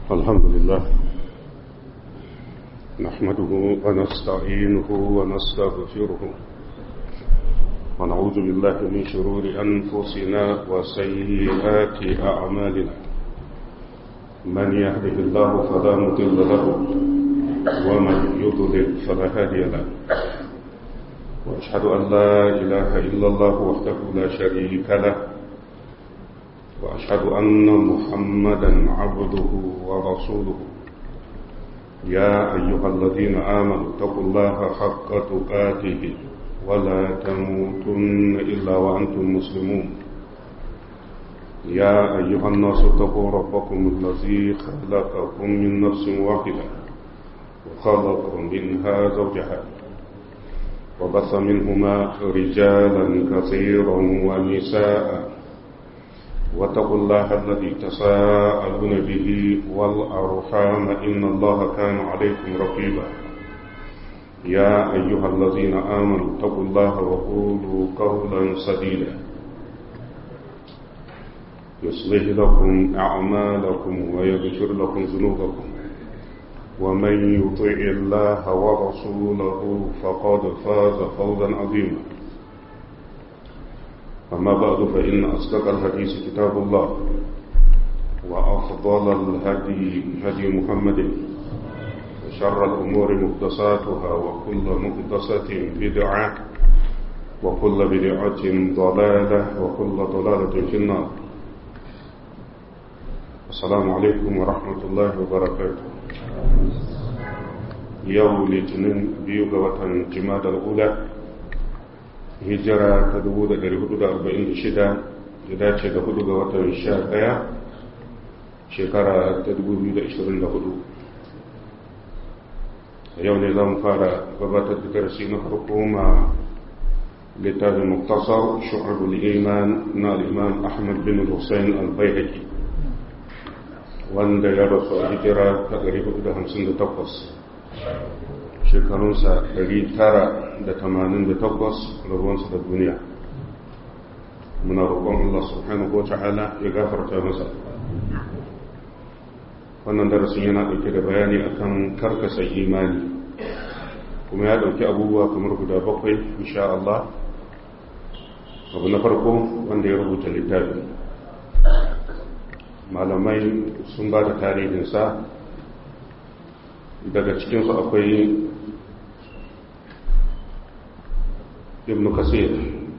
الحمد لله نحمده ونستعينه ونستغفره ونعوذ بالله من شرور أنفسنا وسيئات أعمالنا من يهده الله فلا مضل له ومن يضلل فلا هادي له وأشهد أن لا إله إلا الله وحده لا شريك له وأشهد أن محمدا عبده ورسوله يا أيها الذين آمنوا اتقوا الله حق تقاته ولا تموتن إلا وأنتم مسلمون يا أيها الناس اتقوا ربكم الذي خلقكم من نفس واحدة وخلق منها زوجها وبث منهما رجالا كثيرا ونساء واتقوا الله الذي تساءلون به والأرحام إن الله كان عليكم رقيبا يا أيها الذين آمنوا اتقوا الله وقولوا قولا سديدا يصلح لكم أعمالكم ويغفر لكم ذنوبكم ومن يطع الله ورسوله فقد فاز فوزا عظيما أما بعد فإن أصدق الحديث كتاب الله وأفضل الهدي هدي محمد وشر الأمور محدثاتها وكل محدثة بدعة وكل بدعة ضلالة وكل ضلالة في النار. السلام عليكم ورحمة الله وبركاته. يوم الاثنين بيوغة جماد الأولى hijira ta 1446 ya dace da 4 ga watan 11 shekara ta 2024. yau ne za mu fara gabatar da darasi na farko ma littafin muktasar shu'abul iman na al-imam Ahmad bin Hussein al-Baihaqi wanda ya rasu a hijira ta 458 shekarunsa 988 rabuwansa da duniya. Muna roƙon Allah subhanahu wa ta'ala ya gafarta masa. Wannan darasin yana ɗauke da bayani akan karkasa imani, kuma ya ɗauki abubuwa kamar guda 7 insha Allah. Abu na farko wanda ya rubuta littafi, malamai sun ba da tarihinsa, daga cikinsu akwai ibn kasir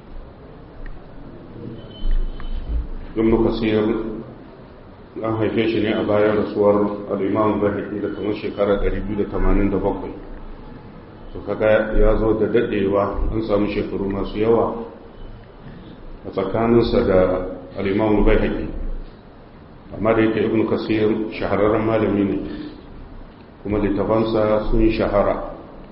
an haife shi ne a bayan rasuwar al'imam Baihaqi da kamar shekara 287. to kaga ya zo da daɗewa, an samu shekaru masu yawa a tsakaninsa da al'imam Baihaqi, amma da yake ibn kasir shahararren malami ne kuma littafansa sun shahara.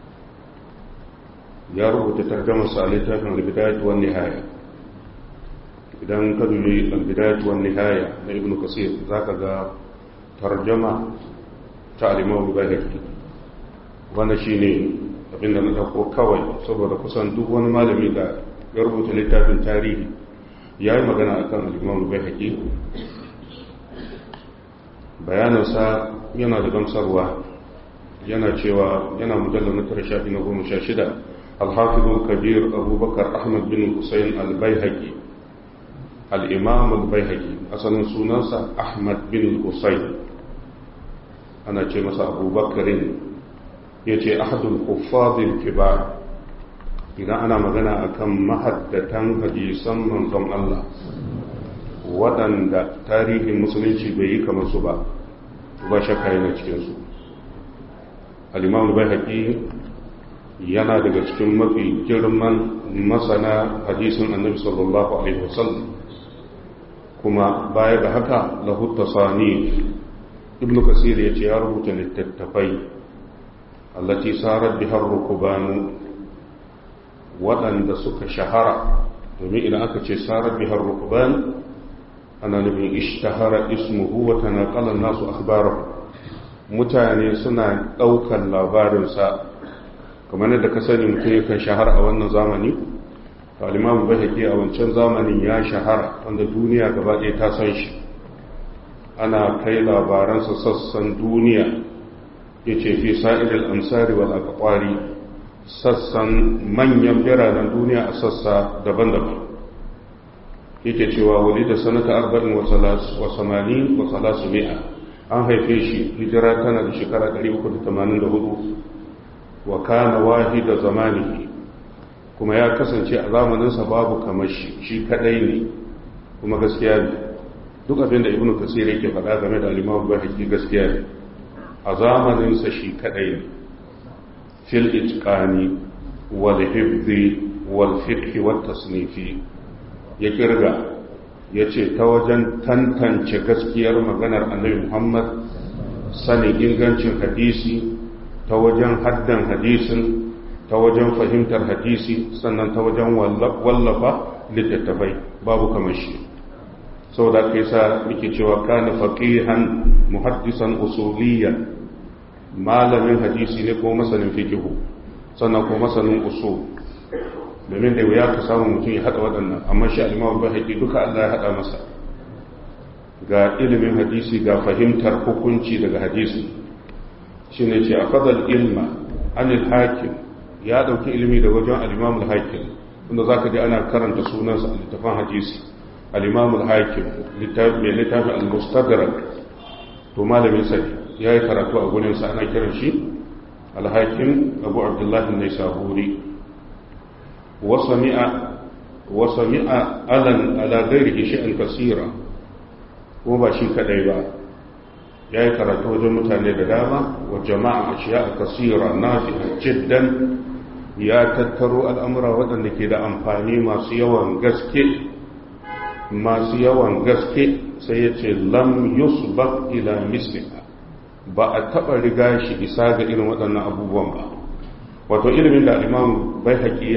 ya rubuta tarjamarsa a littafin al-bidayat wan nihaya. idan ka dubi al-bidayat wan nihaya na ibn kasir zaka ga tarjama ta al-imam Baihaqi. wannan shine abinda na dauko kawai saboda kusan duk wani malami da ya rubuta littafin tarihi yayi magana akan al-imam Baihaqi. bayanansa yana da gamsarwa, yana cewa yana mujallal na 16 الحافظ الكبير أبو بكر أحمد بن حسين البيهقي الإمام البيهقي أصلا سنانسا أحمد بن حسين أنا جمس أبو بكر يجي أحد الحفاظ الكبار. إذا أنا مغنى أكم محدة حديثا من ضمن الله ودن تاريخ المسلمين بيك منصوبة وبشكا ينجنسو. الإمام البيهقي yana daga cikin mafi girman masana hadisin annabi sallallahu alaihi wasallam, kuma baya da haka lahu tasani. ibnu kasir yace ya rubuta littattafai allati sarat bihar rukbanu, waɗanda suka shahara. domin idan aka ce sarat bihar rukban ana nufin ishtahara ismuhu wa tanaqala an-nasu akhbarahu, mutane suna ɗaukar labarinsa. kamar yadda ka sani mutum yakan shahara a wannan zamani, al-imam Baihaqi a wancan zamanin ya shahara wanda duniya gaba ɗaya ta san shi. ana kai labaransa sassan duniya, ya ce fi sa'idil amsari wal aqwari, sassan manyan biranen duniya a sassa daban-daban. Yake cewa wali da sanata 40 wa 300 an haife shi hijira tana da shekara 384 wa kana wahida zamanihi, kuma ya kasance a zamaninsa babu kamar shi kadai ne, kuma gaskiya ne. Duk abin da ibnu kasir yake faɗa game da al-imam Bayhaqi gaskiya ne. A zamaninsa shi kadai ne fil itqani wal hifzi wal fiqh wat tasnifi. Ya kirga ya ce ta wajen tantance gaskiyar maganar annabi Muhammad, sanin ingancin hadisi, ta wajen haddan hadisin, ta wajen fahimtar hadisi, sannan ta wajen wallafa littattafai, babu kamar shi. sau da kai sa muke cewa kana faqihan muhaddisan usuliyan, malamin hadisi ne ko masanin fiqhu, sannan ko masanin usul. Domin da wuya ka samu mutum ya haɗa waɗannan, amma shi al-Imam Bayhaqi duka Allah ya haɗa masa, ga ilimin hadisi ga fahimtar hukunci daga hadisi. Shine ce afadal ilma anil hakim, ya dauki ilimi da wajen al-Imam al-Hakim, wanda zaka ji ana karanta sunansa a littafin hadisi. Al-Imam al-Hakim littafin al-Mustadrak, to malamin sa yayi karatu a gurin sa, ana kiran shi al-Hakim Abu Abdullah an-Naisaburi. وسمع على غيره شيئا كثيرا، kuma ba shi kadai ba, ya yi karatu wajen mutane da dama, wa jama'a ashiya kasira nafi'a jiddan, ya tattaro al'amura waɗanda ke da amfani masu yawan gaske, sai ya ce lam yusbaq ila misliha, ba a taɓa riga shi isa ga irin waɗannan abubuwan ba. Wato ilimin da Imam Bayhaqi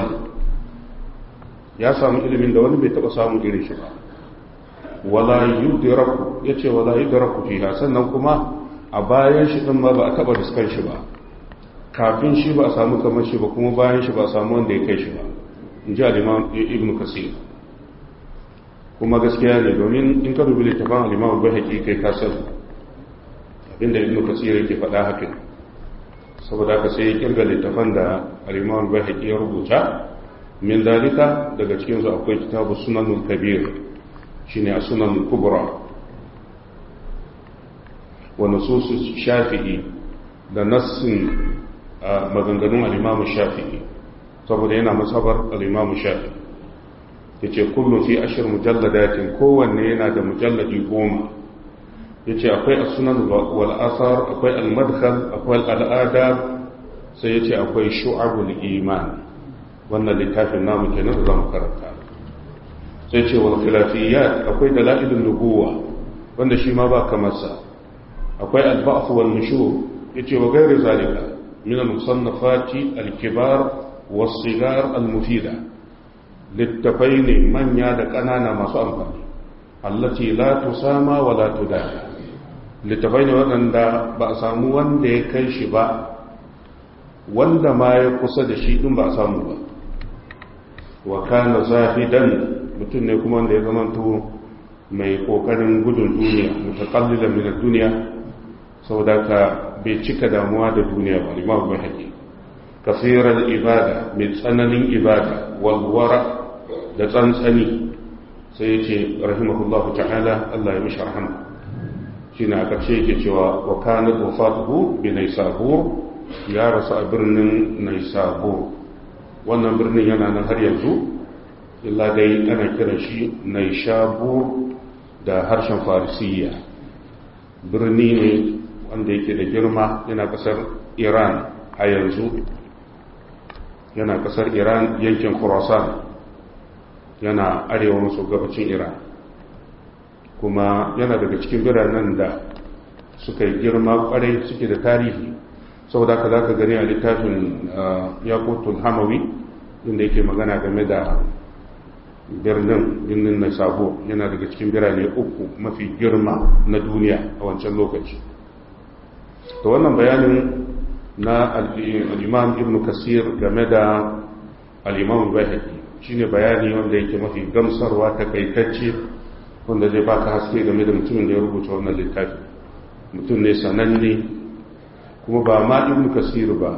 ya samu ilimin da wani bai taba samu irin shi ba. Wala yudraku fiha, sannan kuma a bayan shi din ma ba a taba riskan shi ba. Kafin shi ba a samu kamar shi ba, kuma bayan shi ba a samu wanda ya kai shi ba, in ji al-Imam Ibn Kasir. Kuma gaskiya ne, domin in ka dubi littafin al-Imam Bayhaqi kai ka san abinda Ibn Kasir yake faɗa haka. Saboda haka sai ya kirga littafan da al-Imam Bayhaqi ya rubuta. Min dalika, daga cikin su akwai kitabu Sunanul Kabir, shine a Sunan Kubra, wa nusus Shafi'i, da nassin maganganun al-Imam Shafi'i, saboda yana masabar al-Imam Shafi'i. Yace kullu fi 10 mujalladatin, kowanne yana da mujalladi 10. Yace akwai as-sunan wal athar, akwai al-madkhal, akwai al-adab, sai yace akwai shu'abul iman. Wannan littafin namu kenan da zamu karanta. Sai ce wal khilafiyat, akwai dalailun nubuwa, wanda shi ma ba kamar sa. Akwai al-ba'th wal nushur, yace wa ghairi zalika min al-musannafati al-kibar was-sigar al-mufida. Littafai ne manya da ƙanana masu amfani, allati la tusama wa la tudaya. Littafai ne waɗanda ba a samu wanda ya kai shi ba, wanda ma ya kusa da shi din ba a samu ba. Wa kana zahidan, mutum ne kuma wanda ya zamanto mai kokarin gudun duniya, mutaqallilan min ad-dunya, saboda ka bai cika damuwa da duniya ba. Imam Bayhaqi kaseeral ibada, mai tsananin ibada, wal wara, da tsantsani. Sai yace rahimahullahu ta'ala, Allah ya mishi rahama. Shine a ƙarshe yake cewa wa kana wafatuhu bi Naysabur, ya rasu a birnin Naysabur. Wannan birnin yana nan har yanzu, illa dai ana kiran shi Naysabur da harshen Farisiyya. Birni ne wanda yake da girma, yana kasar Iran a yanzu, yana kasar Iran, yankin Khurasan, yana arewa maso gabacin Iran, kuma yana daga cikin biranen da suka yi girma kwarai, suke da tarihi. Saboda ka za ka gani a littafin Yaqutul Hamawi, inda yake magana game da birnin Naysabur, yana daga cikin birane 3 mafi girma na duniya a wancan lokaci. Da wannan bayanin na al-Imam Ibn Kasir game da al-Imam Bayhaqi shine bayani wanda yake mafi gamsarwa, takaitacce, wanda zai baka haske game da mutumin da ya rubuta wannan littafi. Mutum ne sananne, kuma ba ma ibn kasir ba,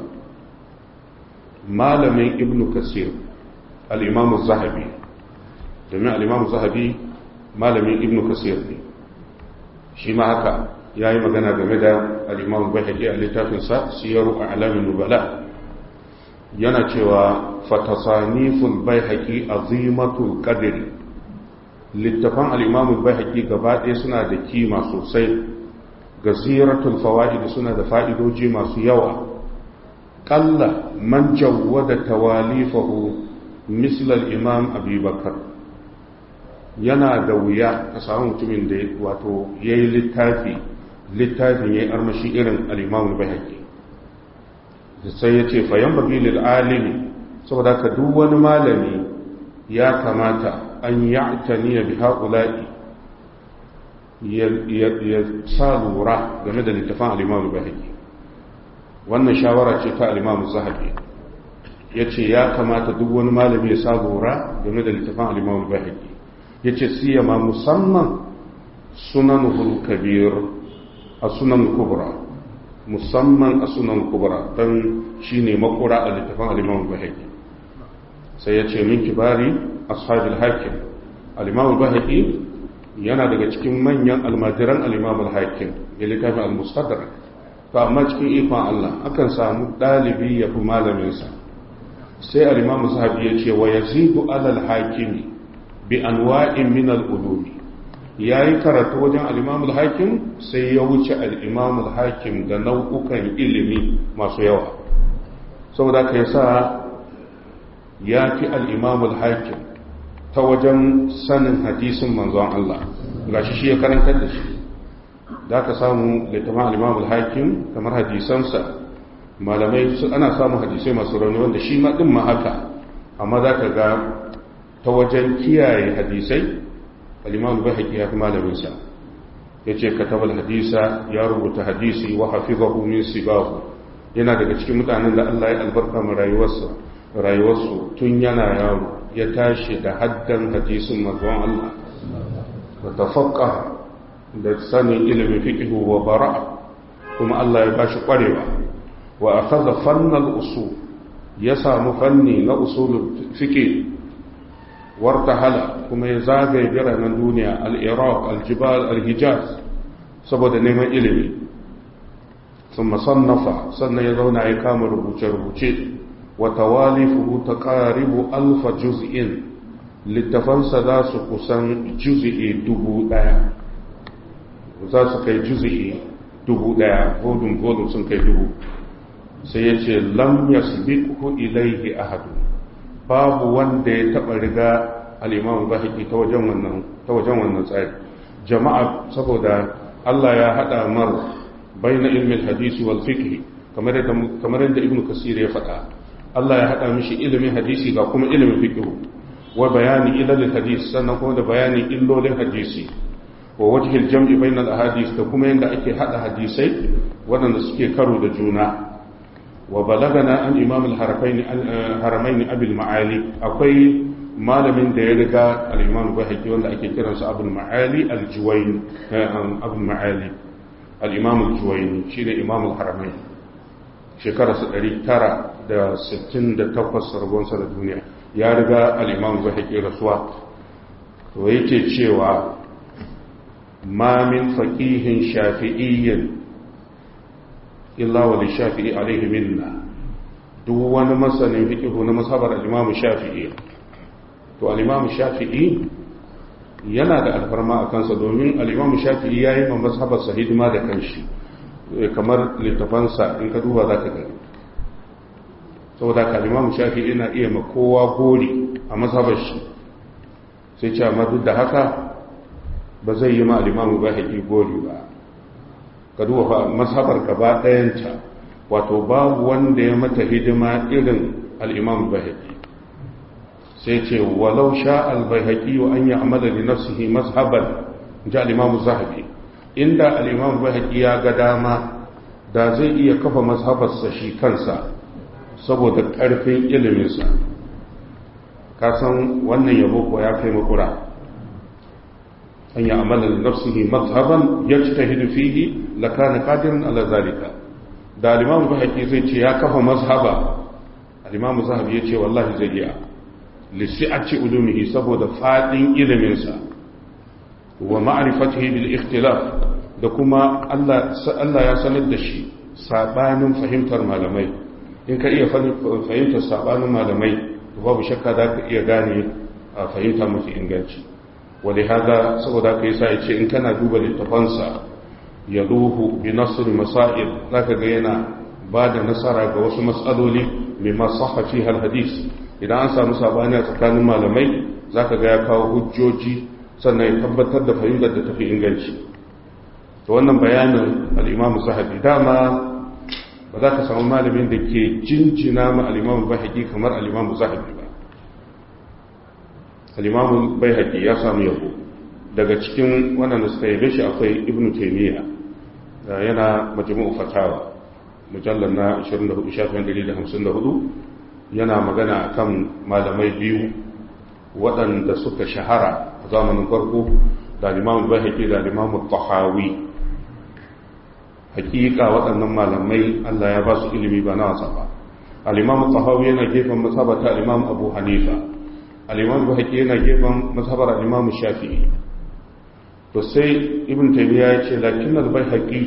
malamin ibn kasir, al-imam az-zahabi, domin al-imam az-zahabi malamin ibn kasir ne. Shi ma haka ya yi magana game da al-imam al-bayhaqi a littafinsa siyaru a'lamin nubala, yana cewa fatasaniful bayhaqi azimatul qadr. Littafan al-imam al-bayhaqi gaba ɗaya suna da kima sosai, gaziratul fawaid suna da fa'idoji masu yawa. qalla man jawwada tawalifahu misl al-imam Abi Bakr. yana da wuya ka samu mutumin da wato yayi littafin yayi armashi irin al-imam al-bayhaqi. sai yace fa yanbaghi lil alimi, saboda ka duk wani malami ya kamata an ya'tani bi haula'i, ya sa lura game da littafin al-imam al-bayhaqi. wannan shawara ce ta al-imam az-zahabi, yace ya kamata duk wani malami ya sa lura game da littafin al-imam al-bayhaqi. yace siyama musamman sunanul kabir, as-sunan kubra, musamman as-sunan kubra, dan shine makura a littafin al-imam al-bayhaqi. sai yace min kibari ashabil hakim, al-imam al-bayhaqi yana daga cikin manyan almajiran al-imam al-hakim ya littafin al-mustadrak. to amma cikin ikon Allah akan samu dalibi ya fi malaminsa. sai al-imam az-zahabi yace wa yazidu ala al-hakim bi anwa'in min al-ulum. yayi karatu wajen al-imam al-hakim sai ya wuce al-imam al-hakim da nau'ukan ilimi masu yawa. saboda kai sa ya fi al-imam al-hakim ta wajen sanin hadisin manzon Allah, gashi shi ya karantar da shi. da ka samu littafin al-imam al-hakim kamar hadisansa, malamai ana samun hadisai masu rauni wanda shi ma din ma haka, amma za ka ga ta wajen kiyaye hadisai al-imam al-bayhaqi ya fi malaminsa. yace katabal hadisa, ya rubuta hadisi wa hafizahu min sibahu, yana daga cikin mutanen da Allah ya albarka ma rayuwarsu tun yana yaro ya tashi da haddan hadisin manzon Allah, wa tafaqqa da sanin ilimin fiqh wa bara'a, kuma Allah ya bashi kwarewa. wa akhadha fannal usul, ya samu fanni na usulul fiqh. wartahala, kuma ya zagaye biranen duniya, al-iraq, al-jibal, al-hijaz, saboda neman ilimi. sun masannafa, sannan ya zauna ya kama rubuce-rubuce. wa tawalifuhu taqaribu alfa juz'in, littafansa za su kusan juz'i 1000, za su kai juz'i 1000, volume sun kai 1000. sai ya ce lam yasbiqhu ilayhi ahad, babu wanda ya taba riga al-imam al-bayhaqi ta wajen wannan tsari. jama'a, saboda Allah ya hada mar baina ilmi al-hadisi wal fiqh, kamar yadda ibnu kasir ya faɗa. Allah ya hada mishi ilimin hadisi ga kuma ilimin fiqh, wa bayani ilal hadis, sannan kuma da bayani illolin hadisi, wa wajhil jam'i baina al-ahadith, da kuma yanda ake hada hadisai waɗanda suke karo da juna. wa balagana an imam al-haramain abul ma'ali, akwai malamin da ya riga al-imam al-bayhaqi wanda ake kiransa abul ma'ali al-juwayni, abul ma'ali al-imam al-juwayni shine imam al-haramain. shekararsa 968 rabonsa da duniya, ya riga al-imam al-bayhaqi rasuwa. to yake cewa ma min faqihin shafi'iyyin illa wa li shafi'i alaihi minna, duk wani masanin fiqh na mazhabar al-imam shafi'i, to al-imam shafi'i yana da alfarma a kansa, domin al-imam shafi'i yayi ma mazhabar sa hidima da kanshi, kamar littafansa in ka duba zaka gani. saboda ka al-imam shafi'i yana iya ma kowa gori a mazhabar shi, sai ce amma duk da haka ba zai yi ma al-imam bayhaqi gori ba. ka duba fa mazhabar gaba ɗayanta, wato babu wanda ya mata hidima irin al-imam bayhaqi. sai ce walau sha al-bayhaqi wa an ya'mala li nafsihi mazhaban, ja al-imam zahabi, inda al-imam bayhaqi ya ga dama da zai iya kafa mazhabarsa shi kansa saboda ƙarfin iliminsa. ka san wannan yabo ko ya kai makura. an ya'mala li nafsihi madhhaban yajtahidu fihi lakana qadiran ala zalika. da al-imam Bayhaqi zai ce ya kafa mazhaba, al-imam Zahabi ya ce wallahi zai iya, li si'ati ulumihi, saboda fadin ilimin sa, wa ma'rifatihi bil ikhtilaf, da kuma Allah ya sanar da shi sabanin fahimtar malamai. in ka iya fahimtar sabanin malamai, babu shakka za ka iya gane fahimta mafi inganci. wadda haza saboda ka yi sa ya ce in kana duba littafansa ya ruhu bi nasir masa'ib, za ka ga yana ba da nasara ga wasu matsaloli mai masu hafi hadis. idan an samu sabani a tsakanin malamai, za ka ga ya kawo hujjoji sannan ya tabbatar da fahimtar da tafi inganci. to wannan bayanin al'imamu Zahabi, dama ba za ka samu malamin da ke jinjina ma al'imamu Bayhaqi kamar al'imamu Zahabi ba. al'imamu Bayhaqi ya samu yabo. daga cikin waɗanda suka yabe shi akwai Ibn Taymiyyah, yana majmu'u fatawa mujallar na 24 shafin 154, yana magana akan malamai biyu waɗanda suka shahara a zamanin farko, da al'imamu Bayhaqi da al'imamu Tahawi. hakika waɗannan malamai Allah ya ba su ilimi ba na wasa ba. al-imam Tahawi yana gefen mazhabar ta al-imam Abu Hanifa, al-imam Bayhaqi yana gefen mazhabar al-imam Shafi'i. to sai Ibn Taymiyyah ya ce lakin al-Bayhaqi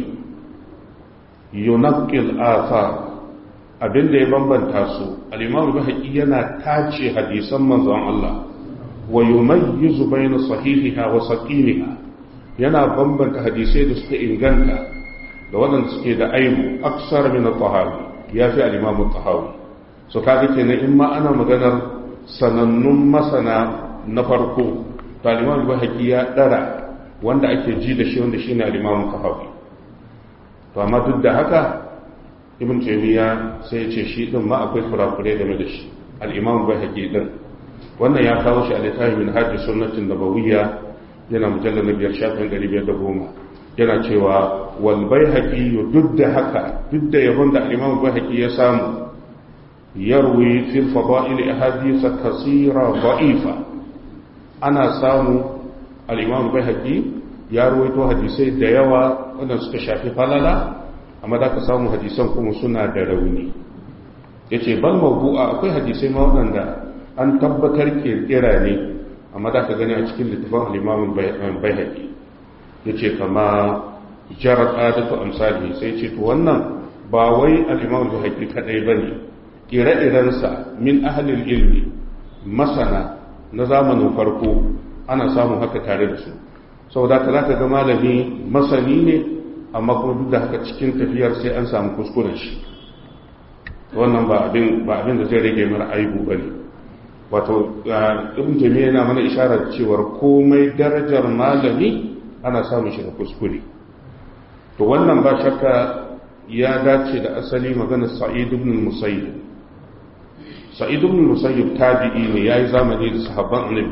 yunqil athar, abinda ya bambanta su, al-imam Bayhaqi yana tace hadisan manzon Allah, wa yumayyizu bayna sahihiha wa saqimiha, yana bambanta hadisai da suka inganta da waɗanda suke da aibu aksar min al-Tahawi, ya fi al-imam al-Tahawi. so kaga kenan in ma ana maganar sanannun masana na farko, to al-imam Bayhaqi ya dara wanda ake ji da shi, wanda shine al-imam al-Tahawi. to amma duk da haka Ibn Taymiyyah sai ya ce shi din ma akwai kurakure game da shi, al-imam Bayhaqi din. wannan ya kawo shi a littafin Minhaj Sunnatin Nabawiyya, yana mujallal na 5 shafin 510, yana cewa wal Bayhaqi duk da haka, duk da yabon da al-imam Bayhaqi ya samu, yarwi fil fada'il ahadith kaseera da'ifa, ana samu al-imam Bayhaqi ya ruwaito hadisai da yawa wanda suka shafi falala, amma da ka samu hadisan kuma suna da rauni. yace bal mawdu'a, akwai hadisai ma wanda an tabbatar kirkira ne, amma da ka gani a cikin littafin al-imam Bayhaqi. yace kama jarat adatu amsali, sai ce to wannan ba wai al-imam Bayhaqi kadai bane, ire-irensa min ahli ilmi, masana na zamanin farko ana samun haka tare da su. saboda ka zaka ga malami masani ne, amma kuma duk da haka cikin tafiyar sai an samu kuskuren shi. wannan ba abin da zai rage mara aibu bane. wato Ibn Taymiyyah yana mana isharar cewa komai darajar malami ana samun shi da kuskure. to wannan ba shakka ya dace da asali maganar Sa'id ibn Musayyib. Sa'id ibn Musayyib tabi'i ne, yayi zamani da sahabban Annabi.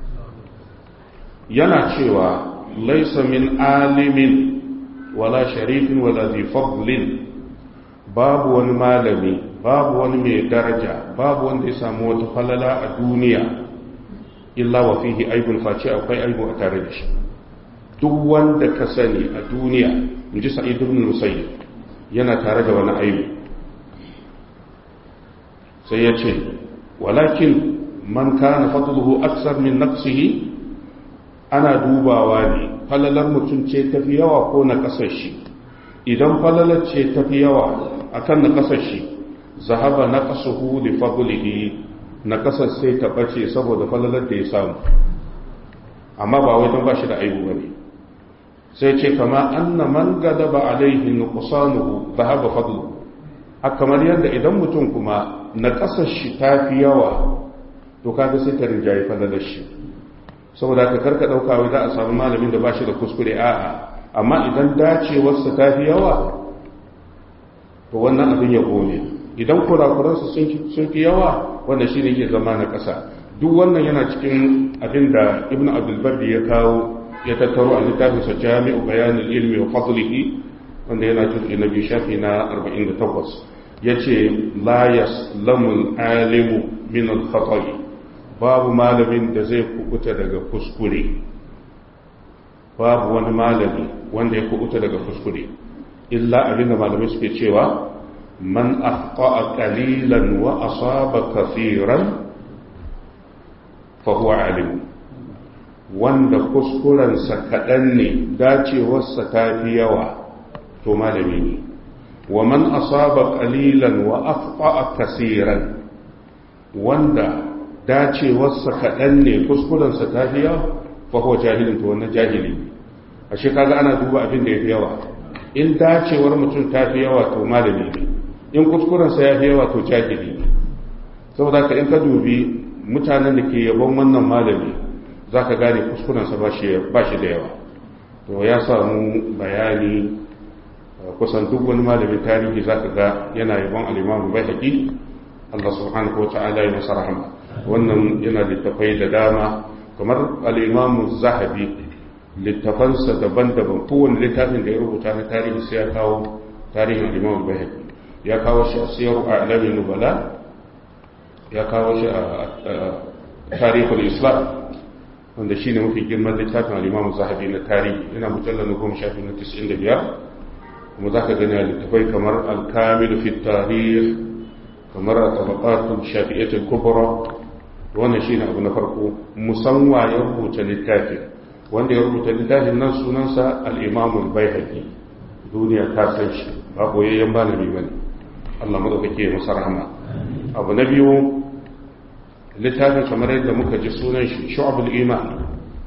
yana cewa laysa min alimin wala sharifin wala dhi fadlin, babu wani malami, babu wani mai daraja, babu wanda ya samu wata falala a duniya illa wa fihi aibun, face akwai aibu a tare da shi. duk wanda ka sani a duniya, in ji Sa'id ibn Musayyib, yana tare da wani aibu. sai ya ce walakin man kana fadluhu aksar min naqsihi, ana dubawa ne falalar mutum ce tafi yawa ko na kasar shi. idan falalar ce tafi yawa akan na kasar shi, zahaba naqsuhu li fadlihi, na kasar sai ta bace saboda falalar da ya samu, amma ba wai don ba shi da aibu bane. sai ce kama anna man gadaba alaihi nuqsanuhu dhahaba fadluhu, kamar yadda idan mutum kuma na kasar shi tafi yawa, to kaga sai ta rinjaye falalar shi. saboda ka karka dauka wai za a samu malamin da bashi da kuskure, a'a, amma idan dacewarsa tafi yawa, to wannan abin ya gone. idan kurakuransa sun fi yawa, wanda shi ne ke zama na ƙasa. duk wannan yana cikin abin da Ibn Abdul Barri ya kawo, ya tattaro a littafinsa Jami'u Bayanil Ilmi wa Fadlihi, wanda yana juz'i na 2 shafi na 48. yace la yaslamu al-alimu min al-khata'i, babu malamin da zai kubuta daga kuskure. babu wani malami wanda ya kubuta daga kuskure illa abinda malamai suke cewa man akhta'a qalilan wa asaba kathiran fa huwa alim, wanda kuskurensa kaɗan ne dacewarsa ta fi yawa to malami ne. wa man asaba qalilan wa akhta'a kaseeran, wanda dacewarsa kaɗan ne kuskurensa ta fi yawa fa huwa jahilun, to wannan jahili. ashe kaga ana duba abin da yafi yawa. in dacewar mutum ta fi yawa to malami ne, in kuskurensa ya fi yawa to jahili ne. saboda ka in ka dubi mutanen da ke yabon wannan malami za ka gane kuskurensa ba shi da yawa. to ya samu bayani kusan duk wani malamin tarihi za ka ga yana yabon al'imamu bai haƙi, Allah subhanahu wa ta'ala ya masa rahama. wannan yana littafai da dama kamar al'imamu zahabi, littafansa daban-daban, kowane littafin da ya rubuta na tarihi sai ya kawo tarihin al'imamu bai haƙi. ya kawo shi a siyar a alamin nubala, ya kawo shi a tarihul islam, wanda shi ne mafi girman littafin al'imamu zahabi na tarihi, yana mujallar na 10-95. kuma za ka gani a littafai kamar alkamilu fi tarih, kamar a tabakatun shafi'atul kubra. wannan shi ne abu na farko, musamman ya rubuta littafi. wanda ya rubuta littafin nan sunansa al'imamul baihaqi, duniya ta san shi, ba boyayyen malami bane. Allah madaukake ya masa rahama. abu na biyu, littafin kamar yadda muka ji sunan shi shu'abul iman.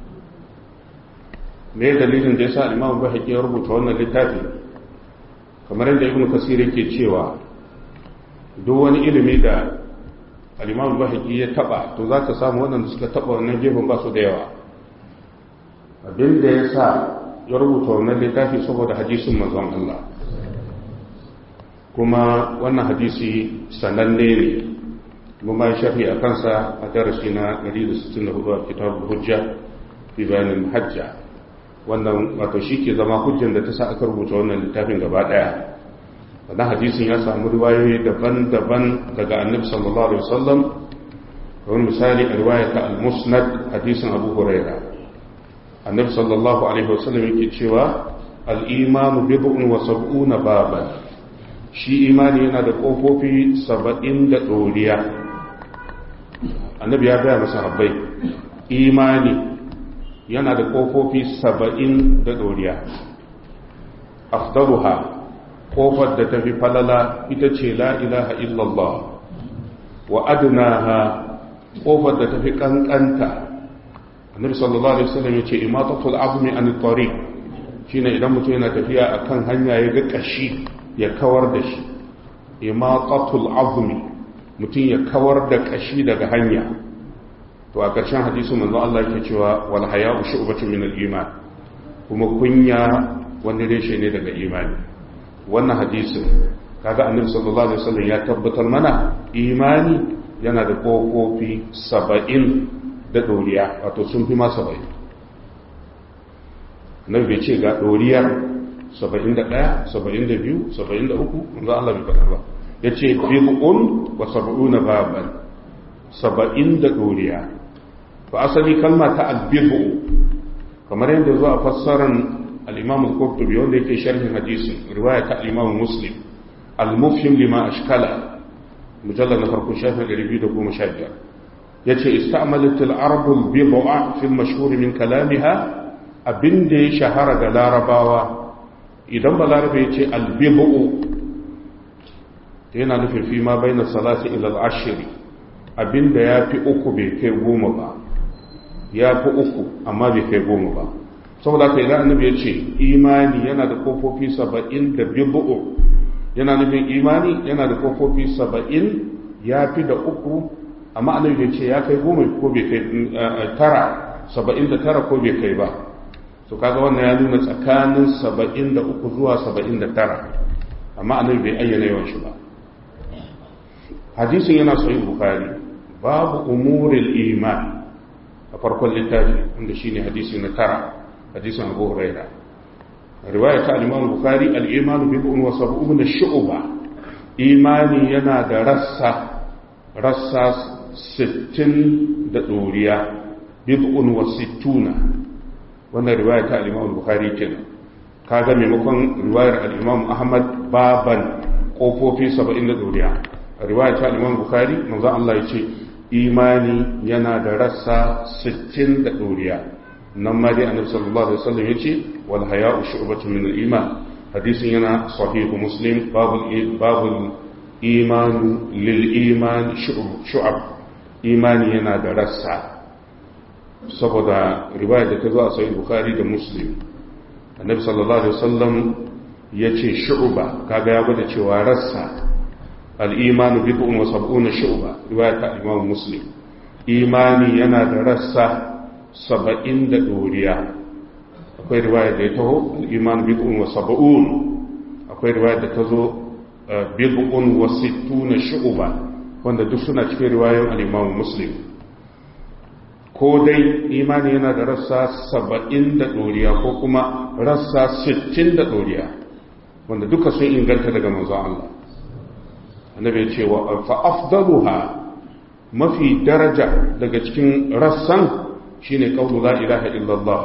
me dalilin da yasa al-imam baihaqi ya rubuta wannan littafi? kamar yadda ibnu kasir yake cewa duk wani ilimi da al-imam baihaqi ya taba, to za ka samu waɗanda suka taba wannan gefen ba su da yawa. abin da yasa ya rubuta wannan littafi saboda hadisin manzon Allah, kuma wannan hadisi sananne ne, kuma ya shafi a kansa a darasi na 164 a kitabul hujja fi bayanin hajja. wannan wato shi ke zama hujjan da ta sa aka rubuta wannan littafin gaba daya. wannan hadisin ya samu riwayoyi daban-daban daga annabi sallallahu alaihi wasallam. kamar misali a riwaya ta al-musnad, hadisin abu huraira, annabi sallallahu alaihi wasallam yake cewa al-imanu bid'un wa sab'una baban, shi imani yana da kofofi 70 da doriya. annabi ya gaya masa habbai imani yana da kofofi 70 da doriya. afdaluha, kofar da tafi falala ita ce la ilaha illallah, wa adnaha, kofar da tafi kankanta, annabi sallallahu alaihi wasallam yace imatatul azmi an tariq, shine idan mutum yana tafiya akan hanya ya ga kashi ya kawar da shi. imatatul azmi, mutum ya kawar da kashi daga hanya. to a ƙarshen hadisin manzo Allah yake cewa wal haya'u shu'batun min al-iman, kuma kunya wani reshe ne daga imani. wannan hadisin kaga annabi sallallahu alaihi wasallam ya tabbatar mana imani yana da kofofi 70 da doriya, wato sun fi ma 70. annabi bai ce ga doriyar 71 72 73 manzo Allah bai faɗa ba, yace bid'un wa 70 baban, 70 da doriya. fa asali kalma ta al-bid'u kamar yadda zuwa fassaran al-imam al-qurtubi wanda yake sharhin hadisin, riwaya ta al-imam muslim al-mufhim lima ashkala, mujallad na farko shafin 215, yace ista'malat al-arab al-bid'a fi al-mashhur min kalamiha, abinda ya shahara da larabawa. idan ba larabe yace al-bid'u yana nufin fi ma bayna salati ila al-ashr, abinda yafi uku bai kai 10 ba, ya fi uku amma bai kai 10 ba. saboda haka idan annabi ya ce imani yana da kofofi 70 da bid'u, yana nufin imani yana da kofofi 70 ya fi da uku, amma annabi bai ce ya kai 10 ko bai kai 9, 79 ko bai kai ba. to kaga wannan ya nuna tsakanin 73 zuwa 79, amma annabi bai ayyana yawan shi ba. hadisin yana sahih bukhari, babu umuril iman, a farkon littafi wanda shine hadisi na 9, hadisin abu huraira. riwaya ta al-imam bukhari, al-imanu bid'un wa sab'una shu'ba, imani yana da rassa 60 da doriya. bid'un wa 60, wannan riwaya ta al-Imam Bukhari kenan. Kaga maimakon riwayar al-Imam Ahmad baban kofofi 70 da doriya, riwaya ta al-Imam Bukhari manzo Allah ya ce imani yana da rassa 60 da doriya. Nan ma dai annabi sallallahu alaihi wasallam ya ce wal haya'u shu'batun min al-iman. hadisin yana sahihu Muslim babul imanu lil iman shu'ab, imani yana da rassa, saboda riwaya da ta zo a sahih Bukhari da Muslim annabi sallallahu alaihi wasallam yace shu'ba, kaga ya gwada cewa rassa. al-imanu bid'un wa sab'una shu'ba, riwaya ta Imam Muslim. Imani yana da rassa 70 da doriya. Akwai riwaya da ya taho al-imanu bid'un wa sab'un, akwai riwaya da ta zo bid'un wa sittuna shu'ba, wanda duk suna cikin riwayoyin al-Imam Muslim. Ko dai imani yana da rassa 70 da doriya ko kuma rassa 60 da doriya, wanda duka sun inganta daga manzon Allah. Annabi ya ce wa fa afdaluha, mafi daraja daga cikin rassan shine qaulu la ilaha illallah,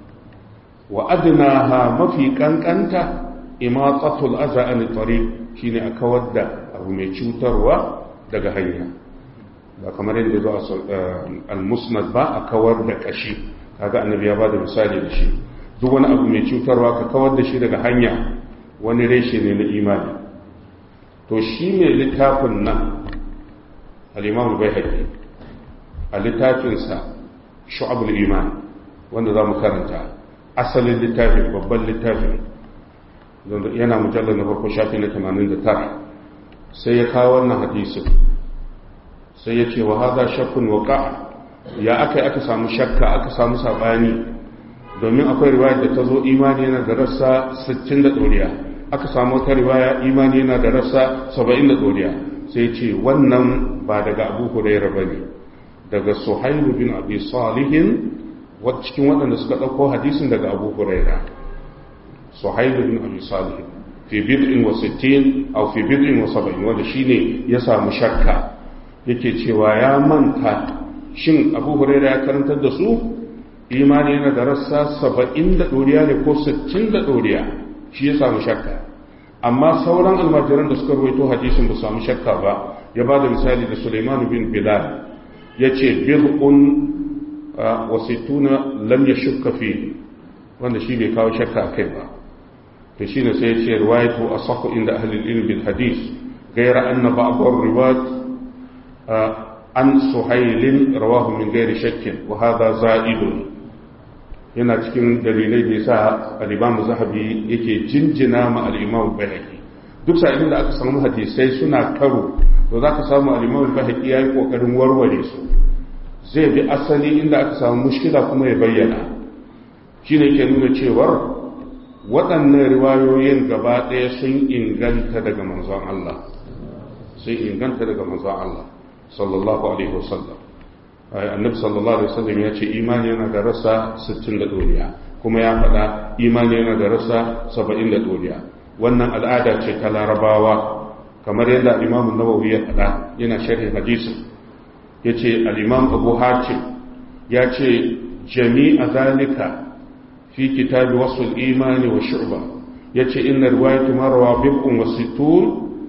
wa adnaha, mafi kankanta imatatul adha an tariq, shine a kawar da abu mai cutarwa daga hanya, ba kamar yadda zo al-musnad ba a kawar da kashi. Kaga annabi ya bada misali da shi, duk wani abu mai cutarwa ka kawar da shi daga hanya, wani reshe ne na imani. To shi ne littafin nan al-Imam al-Baihaqi a littafinsa Shu'abul Iman, wanda za mu karanta asalin littafin, babban littafin, yana mujallar na farko shafi na 89, sai ya kawo wannan hadisin, sai ya ce wa haza shakkun waqa, ya aka samu shakka, aka samu sabani, domin akwai riwaya da ta zo imani yana da rassa 60 da doriya, aka samu wata riwaya imani yana da rassa 70 da doriya. Sai ce wannan ba daga Abu Hurairah bane, daga Suhayl bin Abi Salih, cikin waɗanda suka ɗauko hadisin daga Abu Hurairah. Suhayl bin Abi Salih fi bid'in wa 60 aw fi bid'in wa 70, wanda shine ya samu shakka, yake cewa ya manta shin Abu Hurairah ya karantar da su imani yana da rassa 70 da doriya ne ko 60 da doriya, shi ya samu shakka. Amma sauran almajiran da suka rawaito hadisin ba samu shakka ba. Ya bada misali da Sulaiman bin Bilal, yace bid'un wa 60 lam yashukka fi, wanda shi bai kawo shakka kai ba. to shine sai ya ce riwayatu asahhu inda ahli al-ilm bil hadith ghayra anna ba'd ar-riwayat an Suhayl rawahu min ghairi shakkin wa hadha za'idun. Yana cikin dalilai da yasa al-Imam Zahabi yake jinjina ma al-Imam Baihaqi. Duk sa'ilin da aka samu hadisai suna karo, to zaka samu al-Imam Baihaqi yayi kokarin warware su, zai bi asali inda aka samu mushkila kuma ya bayyana. Shine yake nuna cewa waɗannan riwayoyin gaba ɗaya sun inganta daga manzon Allah, sun inganta daga manzon Allah sallallahu alaihi wasallam. Annabi sallallahu alaihi wasallam ya ce imani yana da rasa 60 da doriya, kuma ya faɗa imani yana da rasa 70 da doriya. Wannan al'ada ce ta Larabawa, kamar yadda Imam Nawawi ya faɗa yana sharhin hadisin. Yace al-Imam Abu Hatim ya ce jami'a zalika fi kitab wasl al-iman wa shu'ba, yace inna riwayatu marwa bib'un wa sittun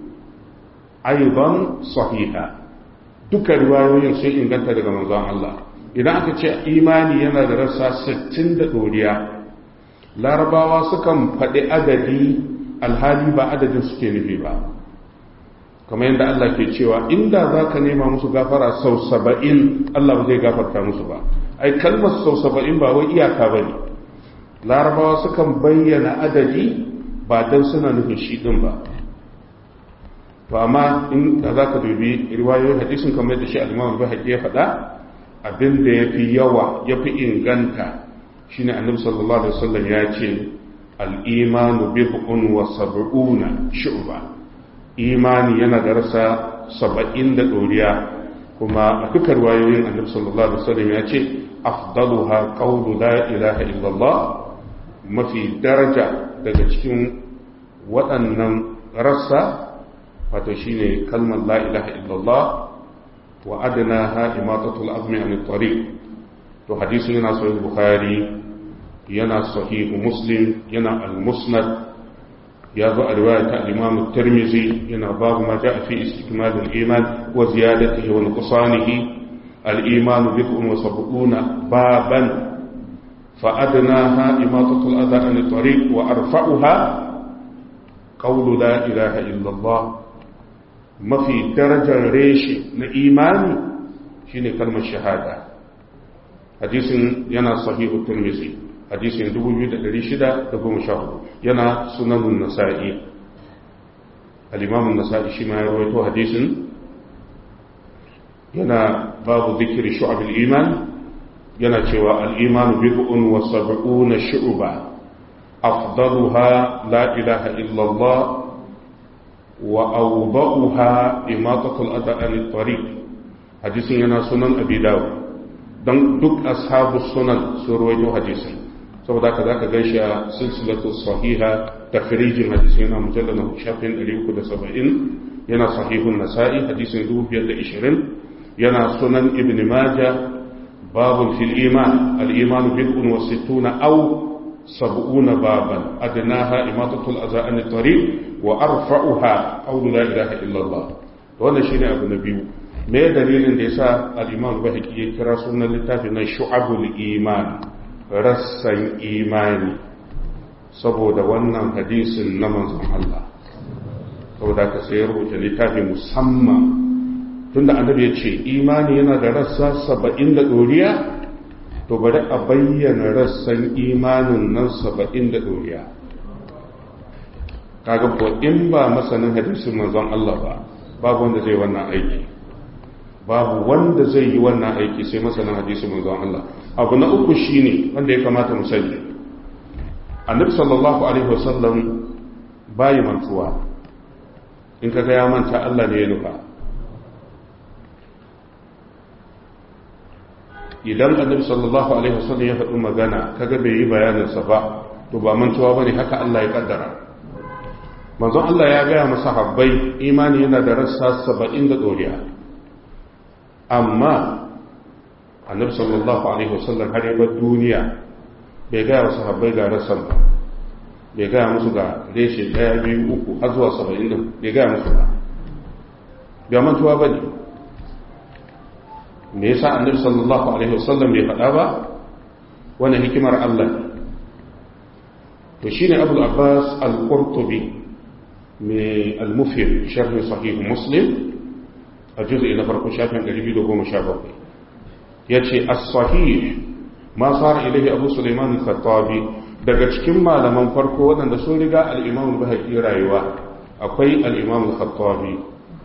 aidan sahiha. Duka riwayoyin sun inganta daga manzon Allah. Idan aka ce imani yana da rassa 60 da doriya, Larabawa sukan faɗi adadi alhali ba adadin suke nufi ba, kamar yadda Allah ke cewa inda za ka nema musu gafara sau 70 Allah ba zai gafarta musu ba. Ai kalmar sau 70 ba wai iyaka ba ne. Larabawa sukan bayyana adadi ba don suna nufin shi ɗin ba. To amma in da za ka dubi riwayoyin hadisin kamar da shi al-Imam Baihaqi ya faɗa, abin da ya fi yawa ya fi inganta shine Annabi sallallahu alaihi wasallam ya ce al-imanu bid'un wa sab'una shu'ba, imani yana da rasa 70 da doriya. Kuma a dukkan riwayoyin Annabi sallallahu alaihi wasallam ya ce afdaluha qawlu la ilaha illallah, mafi daraja daga cikin waɗannan rassa wato shine kalmar la ilaha illallah, wa adnaha imatatul azmi an at-tariq. To hadisin yana sahih Bukhari yana sahihu muslim, yana al-musnad, ya zo a riwaya ta al-imam at-tirmidhi, yana babu ma ja'a fi istikmal al-iman wa ziyadatihi wa nuqsanihi. al-iman bid'un wa sab'una baban fa adnaha imatatu al-adha an at-tariq wa arfa'uha qawlu la ilaha illa Allah. mafi darajar reshe na imani shine kalmar shahada. hadisin yana sahihu tirmidhi, hadisin 2614, yana sunanun nasa'i. al-imam an-nasa'i shi ma ya rawaito hadisin, yana babu zikri shu'abil iman, yana cewa al-iman bid'un wa sab'una shu'ba afdaluha la ilaha illa Allah wa awda'uha imatatul adha anit tariq. hadisin yana sunan abi dawud, don duk ashabu sunan sun rawaito hadisin, saboda haka zaka ganshi a silsilatu sahiha takhrijin hadisin yana mujallal na shafin 370, yana sahihun nasa'i hadisin 520, yana sunan ibn majah babun fil iman, al-iman bid'un wa sittuna aw sab'una baban adnaha imatatul adha anit tariq wa arfa'uha qawlu la ilaha illa Allah. wannan shine abu na biyu. me dalilin da yasa al-imam bahiki ya kira sunan littafin nan shu'abul iman, rassan imani? saboda wannan hadisin na manzon Allah. saboda ka sai rubuta littafin musamman, tunda annabi ya ce imani yana da rassa 70 da doriya, to bari a bayyana rassan imanin nan 70 da doriya. kaga ko in ba masanin hadisin manzon Allah ba, babu wanda zai wannan aiki, babu wanda zai yi wannan aiki sai masanin hadisin manzon Allah. abu na uku shine wanda ya kamata mu sani, annabi sallallahu alaihi wasallam bai mantuwa. in kaga ya manta, Allah ne ya nufa. idan annabi sallallahu alaihi wasallam ya faɗi magana kaga bai yi bayanin sa ba, to ba mantuwa bane, haka Allah ya kaddara. manzon Allah ya gaya masa sahabbai imani yana da rassa 70 da doriya, amma annabi sallallahu alaihi wasallam har ya bar duniya bai gaya masa sahabbai ga rassan ba, bai gaya musu ga reshe 1 2 3 har zuwa 70 din, bai gaya musu ba. bai mantuwa bane. me yasa annabi sallallahu alaihi wasallam bai faɗa ba? wannan hikimar Allah. to shine Abu al-Abbas al-Qurtubi mai al-Mufhim sharh sahih Muslim a juz'i na farko shafin 217 yace as-sahih ma sar ilayhi Abu Sulaiman al-Khattabi. daga cikin malaman farko wadanda sun riga al-Imam al-Bahaqi rayuwa akwai al-Imam al-Khattabi.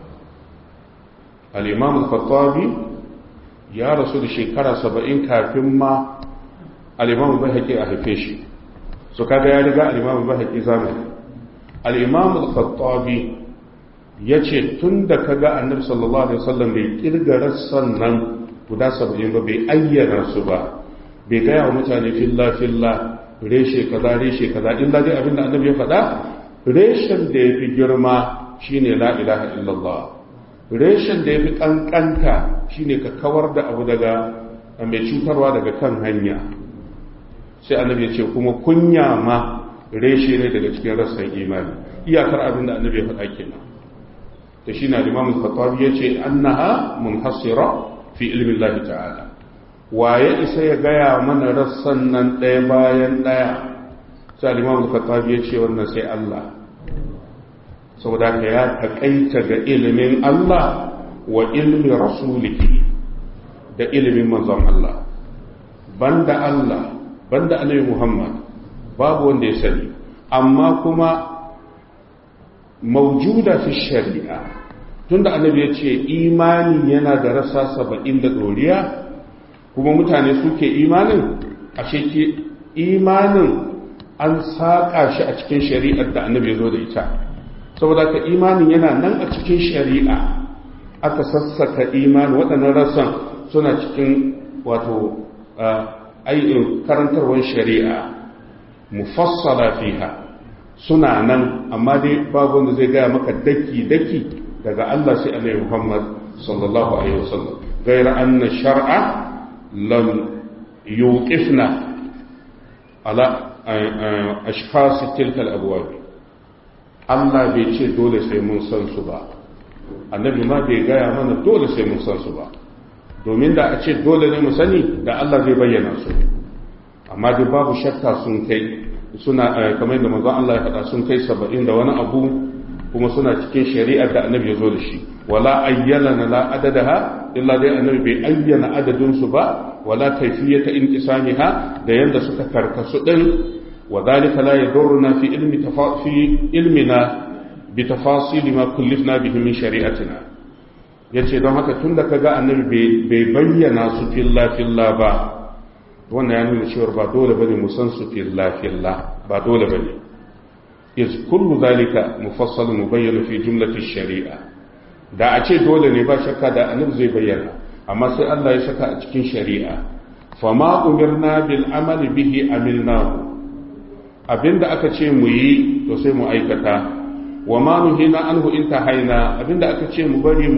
al-Imam al-Khattabi ya rasu da shekara 70 kafin ma al-Imam al-Bahaqi a haife shi, so kaga ya riga al-Imam al-Bahaqi zamani. al-Imam al-Khattabi yace tunda kaga annabi sallallahu alaihi wasallam bai kirgara sannan guda 70 ba, bai ayyana su ba, bai gaya wa mutane filla reshe kaza illa dai abinda annabi ya faɗa, reshen da yafi girma shine la ilaha illallah, reshen da yafi kankanta shine ka kawar da abu daga mai cutarwa daga kan hanya. sai annabi ya ce kuma kunya ma reshe ne daga cikin rassan imani. iyakar abin da annabi ya faɗa kenan. da shi na Imam al-Khattabi ya ce annaha munhasira fi ilmin Allah ta'ala. waye isa ya gaya mana rassan nan ɗaya bayan ɗaya? sai Imam al-Khattabi ya ce wannan sai Allah. saboda ka ya taƙaita ga ilimin Allah wa ilmin rasulihi, da ilimin manzon Allah. banda Allah, banda Annabi Muhammad babu wanda ya sani, amma kuma maujuda fi shari'a. tunda annabi ya ce imani yana da rasa 70 da doriya, kuma mutane suke imanin, ashe ke imanin an saka shi a cikin shari'ar da annabi ya zo da ita. saboda ka imanin yana nan a cikin shari'a, aka sassaka imani. waɗannan rassan suna cikin wato ayyukan karantarwar shari'a mufassala fiha, suna nan, amma dai babu wanda zai gaya maka daki daga Allah sai Annabi Muhammad sallallahu alaihi wasallam. gaira anna shar'a lam yuqifna ala ashkhas tilka al-abwab Allah bai ce dole sai mun san su ba, annabi ma bai gaya mana dole sai mun san su ba, domin da a ce dole ne mu sani da Allah zai bayyana su. Amma dai babu shakka sun kai suna kamar yadda manzon Allah ya faɗa sun kai 70 da wani abu, kuma suna cikin shari'ar da annabi ya zo da shi. Wala ayyana la adadaha illa dai annabi bai ayyana adadin su ba, wala kayfiyata inqisamiha da yanda suka karkasu din. وذلك لا يضرنا في علمنا بتفاصيل ما كلفنا به من شريعتنا. yace don haka tunda kaga annabi bai bayyana su filla ba, wannan ya nuna cewa ba dole bane mu san su filla ba dole bane. iz kullu zalika mufassalun mubayyan fi jumlati shari'a. Da a ce dole ne ba shakka da annabi zai bayyana, amma sai Allah ya saka a cikin shari'a. fama umirna bil amali bihi amilnahu, abinda aka ce mu yi to sai mu aikata. wa ma nuhina anhu intahaina, abinda aka ce mu bari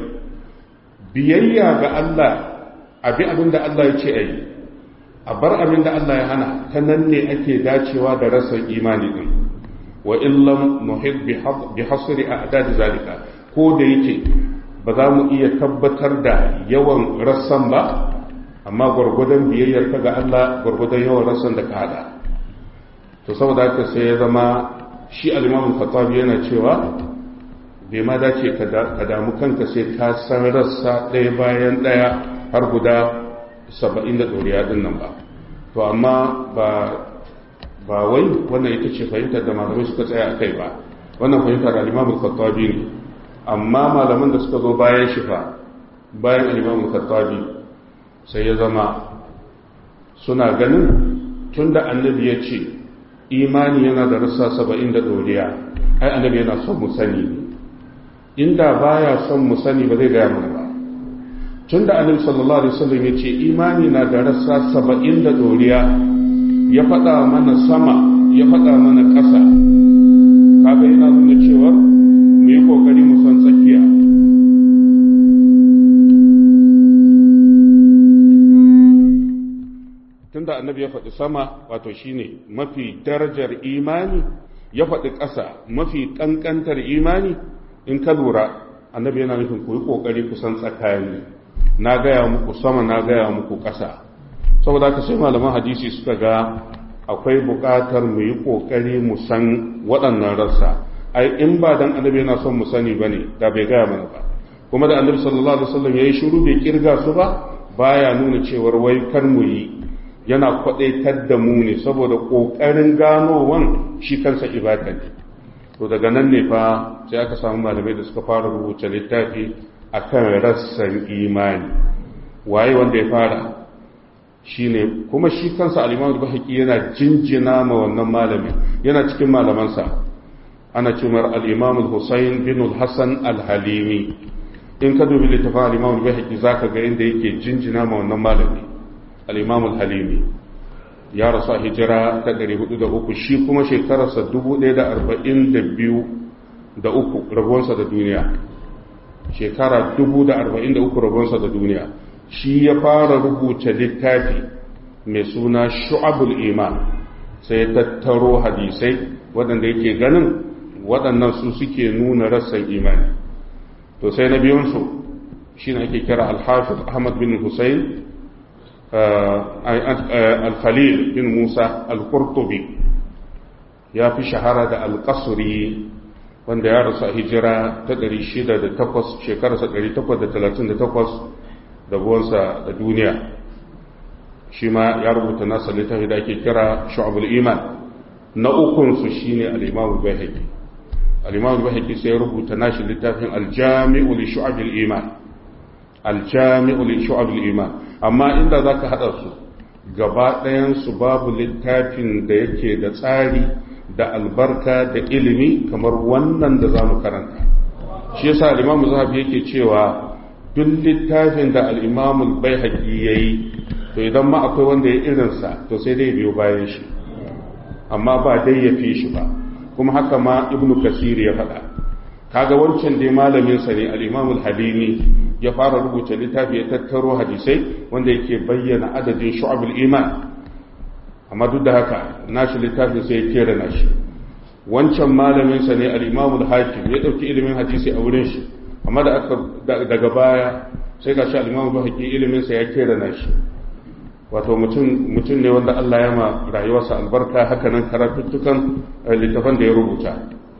biyayya ga Allah, abinda Allah ya ce ayi, a bar abinda Allah ya hana, ta nan ne ake dacewa da rasa imani din. wa illam nuhib bi hasri a'dad zalika, ko da yake ba za mu iya tabbatar da yawan rassan ba, amma gwargwadon biyayyar ka ga Allah gwargwadon yawan rassan da ka hada. to saboda haka sai ya zama shi al-Imam al-Khattabi yana cewa bai ma dace ka damu kanka sai ka san rassa ɗaya bayan ɗaya har guda 70 da ɗoriya ɗin nan ba. to amma ba wai wannan ita ce fahimtar da malamai suka tsaya a kai ba, wannan fahimtar al-Imam al-Khattabi ne. amma malaman da suka zo bayan shi fa, bayan al-Imam al-Khattabi, sai ya zama suna ganin tunda annabi ya ce imani yana da rassa 70 da ɗoriya, ai annabi yana son mu sani. inda baya son mu sani ba zai gaya mana ba. tunda annabi sallallahu alaihi wasallam ya ce imani na da rassa 70 da ɗoriya, ya faɗa mana sama, ya faɗa mana ƙasa, kaga yana nuna cewa mu yi kokari mu san tsakiya. tunda annabi ya faɗi sama, wato shine mafi darajar imani, ya faɗi ƙasa mafi ƙanƙantar imani, in ka lura annabi yana nufin ku yi ƙoƙari ku san tsakani. na gaya muku sama, na gaya muku ƙasa. saboda haka sai malaman hadisi suka ga akwai buƙatar mu yi ƙoƙari mu san waɗannan rassa. ai in ba dan annabi yana son mu sani bane da bai gaya mana ba. kuma da annabi sallallahu alaihi wasallam yayi shiru bai kirga su ba, baya nuna cewar wai kar mu yi, yana kwadaitar da mu ne saboda kokarin ganowan shi kansa ibada ne. to daga nan ne fa sai aka samu malamai da suka fara rubuta littafi akan rassan imani. waye wanda ya fara? shine kuma shi kansa al-Imam al-Bahaqi yana jinjina ma wannan malamin, yana cikin malamansa, ana cimar al-Imam al-Husayn bin al-Hasan al-Halimi. in ka dubi littafin al-Imam al-Bahaqi zaka ga inda yake jinjina ma wannan malami al-Imam al-Halimi. ya rasu a hijira ta 403, shi kuma shekararsa 1042 rabuwansa da duniya. shekara 1043 rabuwansa da duniya. shi ya fara rubuta littafi mai suna Shu'abul Iman, sai tattaro hadisai waɗanda yake ganin waɗannan su suke nuna rassan imani. to sai na biyunsu shi ne ake kira al-Hafiz Ahmad bin Husayn al-Khalil bin Musa al-Qurtubi, ya fi shahara da al-Qasri, wanda ya rasu a hijira ta 608, shekararsa 838 da buwansa da duniya. shi ma ya rubuta nasa littafi da ake kira Shu'abul Iman. na ukunsu shi ne al-Imam al-Bahaqi. al-Imam al-Bahaqi sai ya rubuta nashi littafin al-Jami'u li Shu'abil Iman. al-Jami'u li Shu'abil Iman. amma inda zaka hada su gaba ɗayan su babu littafin da yake da tsari da albarka da ilimi kamar wannan da zamu karanta. shi yasa al-Imam Zahabi yake cewa duk littafin da al-Imam al-Baihaqi yayi, to idan ma akwai wanda ya irinsa to sai dai biyo bayan shi, amma ba dai ya fi shi ba. kuma haka ma Ibn Kasir ya faɗa. kaga wancan dai malamin sa ne al-Imam al-Halimi ya fara rubuta littafi, ya tattaro hadisai wanda yake bayyana adadin shu'abul iman. amma duk da haka nashi littafin sai ya kera nashi. Wancan malaminsa ne al-Imam al-Hakim ya ɗauki ilimin hadisi a wurin shi, amma daga baya sai ga shi al-Imam al-Bahaqi iliminsa ya kera nashi. Wato mutum ne wanda Allah ya ma rayuwarsa albarka, haka nan karatuttukan littafan da ya rubuta.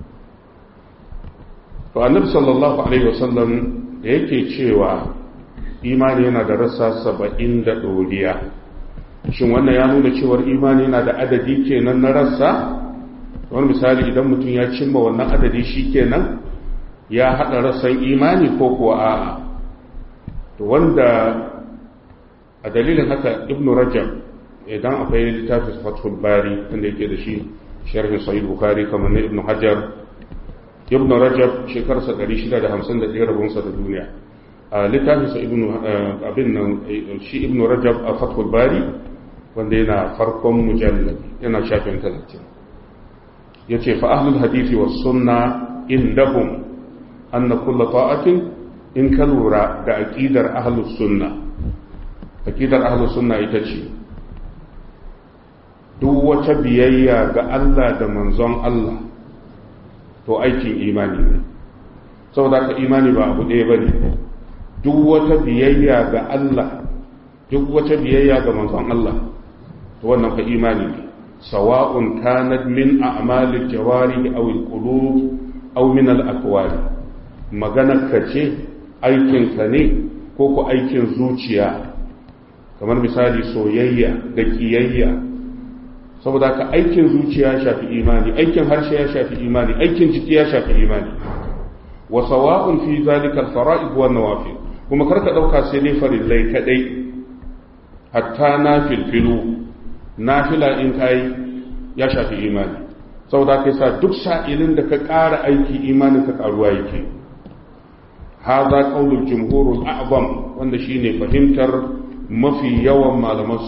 To annabi sallallahu alaihi wasallam da yake cewa imani yana da rassa 70 da ɗoriya, shin wannan ya nuna cewar imani yana da adadi kenan na rassa? Wani misali, idan mutum ya cimma wannan adadi shi kenan ya haɗa rassan imani ko kuwa a'a? To wanda a dalilin haka ibn Rajab, idan akwai littafin Fathul Bari wanda yake da shi sharhin Sahih Bukhari kamar na Ibn Hajar, ibn Rajab shekarsa 651 rabonsa da duniya. A littafinsa shi ibn Rajab a Fathul Bari wanda yana farkon mujallad yana shafin 30, yace fa ahlul hadisi was sunna indahum anna kull ta'atin, in ka lura da aqidar ahlus sunna ita ce duk wata biyayya ga Allah da manzon Allah to aikin imani ne. Saboda ka imani ba abu ɗaya bane. Duk wata biyayya ga Allah, duk wata biyayya ga manzon Allah to wannan fa imani ne. Sawa'un kanat min a'malil jawarih aw al-qulub aw min al-aqwal, maganar ka ce, aikin ka ne ko ko aikin zuciya, kamar misali soyayya da kiyayya. Saboda ka aikin zuciya ya shafi imani, aikin harshe ya shafi imani, aikin jiki ya shafi imani. Wa sawa'un fi zalika al-fara'id wa nawafil, kuma karka dauka sai ne farillai kadai, hatta nafila in kai ya shafi imani. Saboda kai sa duk sa'ilin da ka ƙara aiki imanin ka ƙaruwa yake. Hadha qaulul jumhurul a'zam, wanda shine fahimtar mafi yawan malaman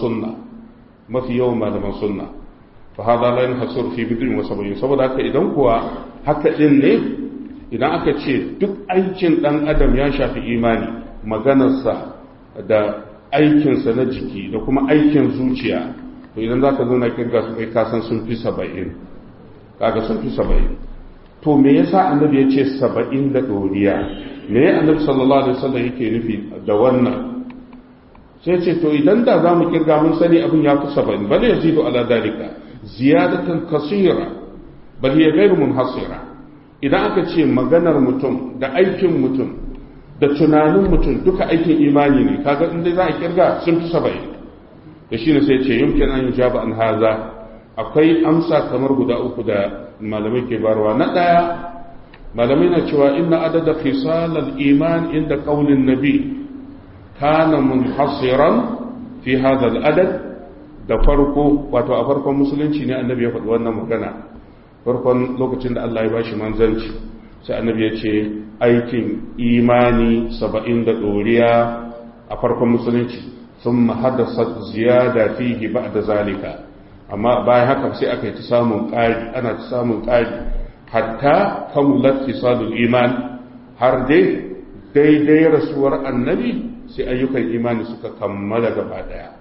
sunna. Fa hada la yanhasur fi bid'in wa sab'in. Saboda haka idan kuwa haka din ne, idan aka ce duk aikin dan adam ya shafi imani, maganarsa da aikinsa na jiki da kuma aikin zuciya, to idan zaka zo na kirga su kai ka san sun fi 70. Kaga sun fi 70. To me yasa annabi ya ce 70 da doriya? Me annabi sallallahu alaihi wasallam yake nufi da wannan? Sai ce to idan da za mu kirga mun sani abin ya fi 70, bal yazidu ala dalika ziyadatan kasira, bal hiya ghayr munhasira. Idan aka ce maganar mutum da aikin mutum da tunanin mutum duka aikin imani ne, kaga in dai za a kirga sun fi 70. Da shine sai ce yumkin an yujaba an haza, akwai amsa kamar guda uku da malamai ke barwa. Na daya, malamai na cewa inna adada khisal al-iman inda qaulin nabi kana munhasiran fi hadha al-adad. Da farko, wato a farkon musulunci ne annabi ya faɗi wannan magana. Farkon lokacin da Allah ya bashi manzanci, sai annabi ya ce aikin imani 70 da doriya a farkon musulunci, thumma hadasat ziyada fihi ba'da zalika. Amma bayan haka sai aka yi ta samun ƙari, ana ta samun ƙari, hatta kamulat fisalul iman, har daidai rasuwar annabi sai ayyukan imani suka kammala gaba daya.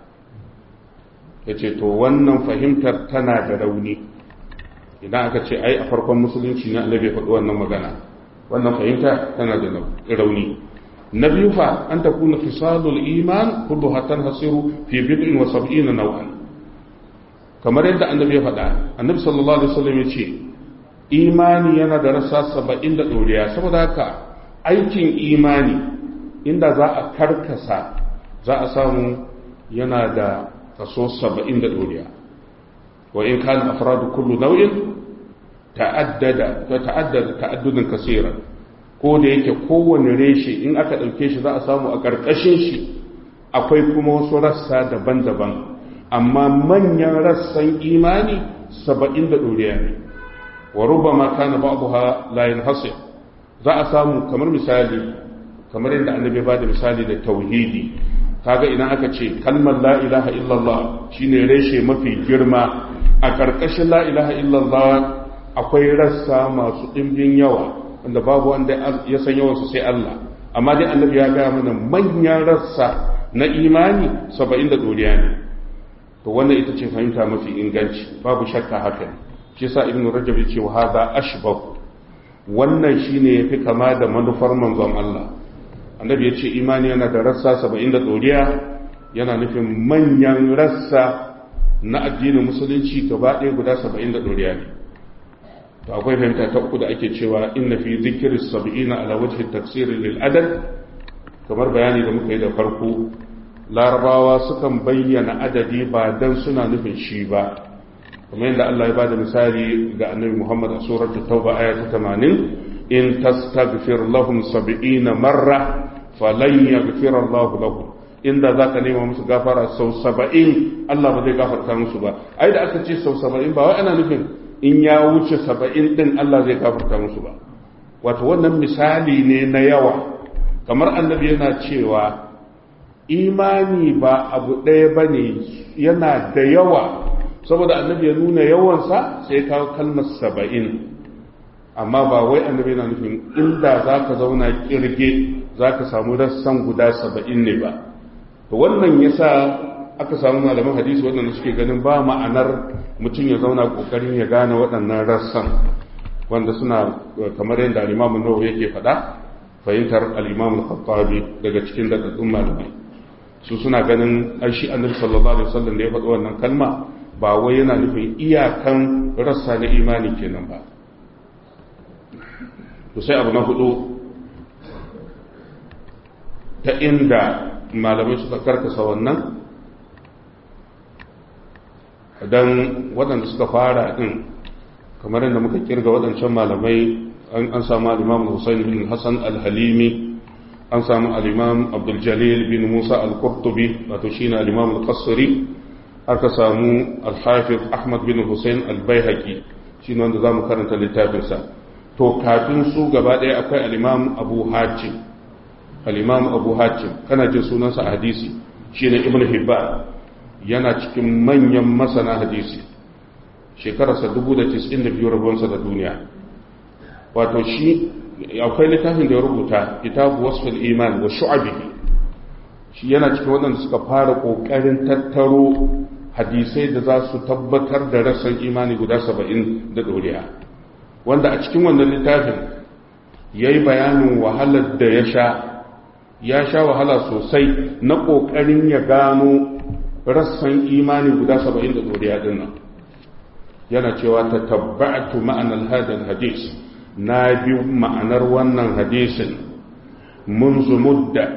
Yace to wannan fahimtar tana da rauni. Idan aka ce ai a farkon musulunci ne annabi ya faɗi wannan magana, wannan fahimta tana da rauni. Na biyu fa, an takuna fisalul iman kulluha tanhasiru fi bid'in wa 70 naw'an. Kamar yadda annabi ya faɗa, annabi sallallahu alaihi wasallam ya ce imani yana da rassa 70 da doriya. Saboda haka aikin imani inda za a karkasa, za a samu yana da kaso 70 da doriya. Wa in kana afradu kullu naw'in ta'addudan kaseeran, ko da yake kowane reshe in aka dauke shi za a samu a karkashin shi akwai kuma wasu rassa daban-daban, amma manyan rassan imani 70 da doriya ne. Wa rubama kana ba'daha la yanhasir, za a samu kamar misali, kamar yadda annabi ba da misali da tauhidi. Kaga idan aka ce kalmar la ilaha illallah shine reshe mafi girma, a ƙarƙashin la ilaha illallah akwai rassa masu ɗimbin yawa wanda babu wanda ya san yawansu sai Allah. Amma dai annabi ya gaya mana manyan rassa na imani 70 da doriya ne. to wannan ita ce fahimta mafi inganci, babu shakka haka ne. shi yasa ibn rajab ya ce wa hadha ashbah, wannan shine yafi kama da manufar manzon Allah. annabi ya ce imani yana da rassa 70 da doriya, yana nufin manyan rassa na addinin musulunci gaba ɗaya guda 70 da doriya ne. to akwai fahimta ta uku da ake cewa inna fi dhikri 70 ala wajhi at-taksir lil adad, kamar bayani da muka yi da farko, larabawa sukan bayyana adadi ba dan suna nufin shi ba, kuma yadda Allah ya bada misali ga annabi Muhammad a suratul tauba aya ta 80, in tastaghfir lahum 70 marra falan yaghfir Allah lahum, inda zaka nema musu gafara sau 70 Allah ba zai gafarta musu ba. ai da aka ce sau 70 ba wai ana nufin in ya wuce 70 din Allah zai gafarta musu ba, wato wannan misali ne na yawa. kamar annabi yana cewa imani ba abu ɗaya ba ne, yana da yawa, saboda annabi ya nuna yawansa sai kawo kalmar 70, amma ba wai annabi yana nufin inda za ka zauna kirge za ka samu rassan guda 70 ne ba. to wannan yasa aka samu malaman hadisi waɗanda suke ganin ba ma'anar mutum ya zauna ƙoƙarin ya gane waɗannan rassan, wanda suna kamar yadda al-Imam an-Nawawi yake faɗa, fahimtar al-Imam al-Khattabi daga cikin daɗaɗɗun malamai. su suna ganin shi annabi sallallahu alaihi wasallam da ya faɗi wannan kalma ba wai yana nufin iyakan rassa na imani kenan ba. to sai abu na hudu, ta inda malamai suka karkasa wannan, dan waɗanda suka fara din kamar yadda muka kirga waɗancan malamai, an samu al-Imam Husayn bin Hassan al-Halimi, an samu al-Imam Abdul Jalil bin Musa al-Qurtubi, wato shine al-Imam al-Qasri, aka samu al-Hafiz Ahmad bin Husayn al-Baihaqi, shine wanda zamu karanta littafin sa. to kafin su gaba ɗaya akwai al-Imam Abu Hatim. al-Imam Abu Hatim kana jin sunansa a hadisi, shine Ibn Hibban, yana cikin manyan masana hadisi, shekararsa 1092 rabonsa da duniya. wato shi akwai littafin da ya rubuta, kitabu wasful iman wa shu'abihi, shi yana cikin waɗanda suka fara ƙoƙarin tattaro hadisai da za su tabbatar da rassan imani guda 70 da doriya, wanda a cikin wannan littafin ya yi bayanin wahalar da ya sha wahala sosai na ƙoƙarin ya gano rassan imani guda 70 da doriya dinnan. yana cewa ta tabba'atu ma'anar hadal hadis, na bi ma'anar wannan hadisin munzu mudda,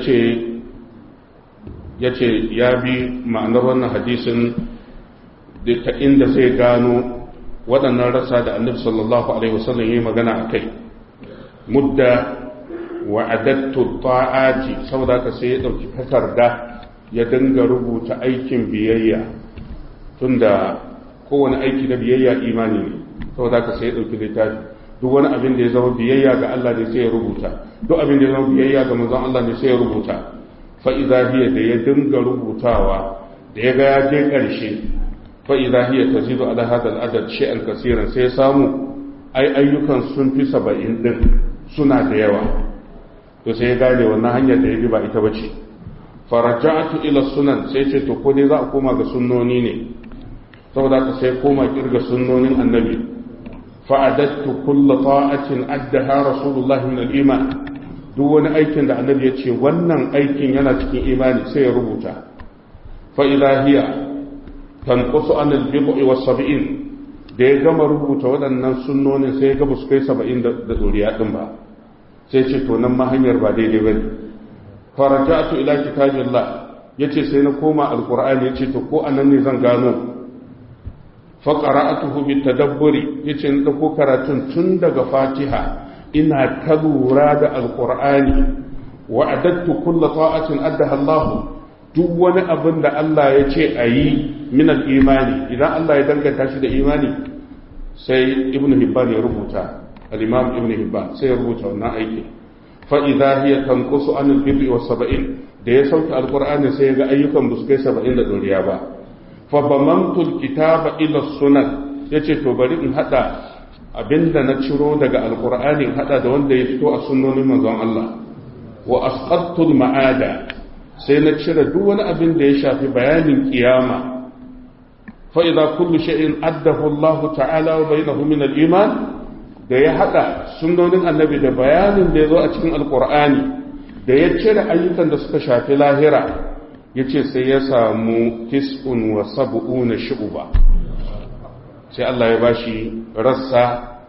yace ya bi ma'anar wannan hadisin ta inda zai gano waɗannan rasa da annabi sallallahu alaihi wasallam yayi magana akai. mudda wa adattu ta'ati, saboda ka sai ya dauki takarda ya dinga rubuta aikin biyayya, tunda kowane aiki na biyayya imani ne, saboda ka sai ya dauki littafi, duk wani abin da ya zama biyayya ga Allah ne sai ya rubuta, duk abin da ya zama biyayya ga manzon Allah ne sai ya rubuta. fa idza hiya, da ya dinga rubutawa, da ya ga ya je karshe, fa idza hiya tazidu ala hada al-adad shay'an kaseeran, sai ya samu ayyukan sun fi 70 din, suna da yawa. to sai ya gane wannan hanyar da ya bi ba ita bace. faraja'tu ila sunan, sai ce to ko dai za a koma ga sunnoni ne, saboda ka sai koma kirga sunnonin annabi. fa'adattu kulla ta'atin addaha rasulullah min al-iman, duk wani aikin da annabi ya ce wannan aikin yana cikin imani sai ya rubuta. fa idha hiya tanqusu an al-bid'i was-sab'in, da ya gama rubuta waɗannan sunnonin sai ya ga su kai 70 da doriya din ba, sai ce to nan ma hanyar ba daidai bane. faraja'tu ila kitabillah, yace sai na koma alqur'ani, yace to ko anan ne zan gano. faƙara'atuhu bi tadabburi, yace na dauko karatun tun daga Fatiha ina ta lura da alqur'ani. wa adattu kullu ta'atin addaha Allah, duk wani abin da Allah ya ce ayi min al-imani, idan Allah ya danganta shi da imani, sai Ibn Hibban ya rubuta, al-Imam Ibn Hibban sai ya rubuta wannan aiki. fa idha hiya tanqusu an al-bid'i was-sab'in, da ya sauke alqur'ani sai ya ga ayyukan ba su kai 70 da doriya ba. fabamantul kitaba ila sunan, yace to bari in hada abinda na ciro daga alqur'ani in hada da wanda ya fito a sunnonin manzon Allah. wa asqattul ma'ada, sai na cire duk wani abin da ya shafi bayanin kiyama fa idza kullu shay'in addahu Allah ta'ala wa bainahu min al-iman, da ya hada sunnonin annabi da bayanin da yazo a cikin alqur'ani, da ya cire ayyukan da suka shafi lahira, yace sai ya samu 79 shu'ba, sai Allah ya bashi rassa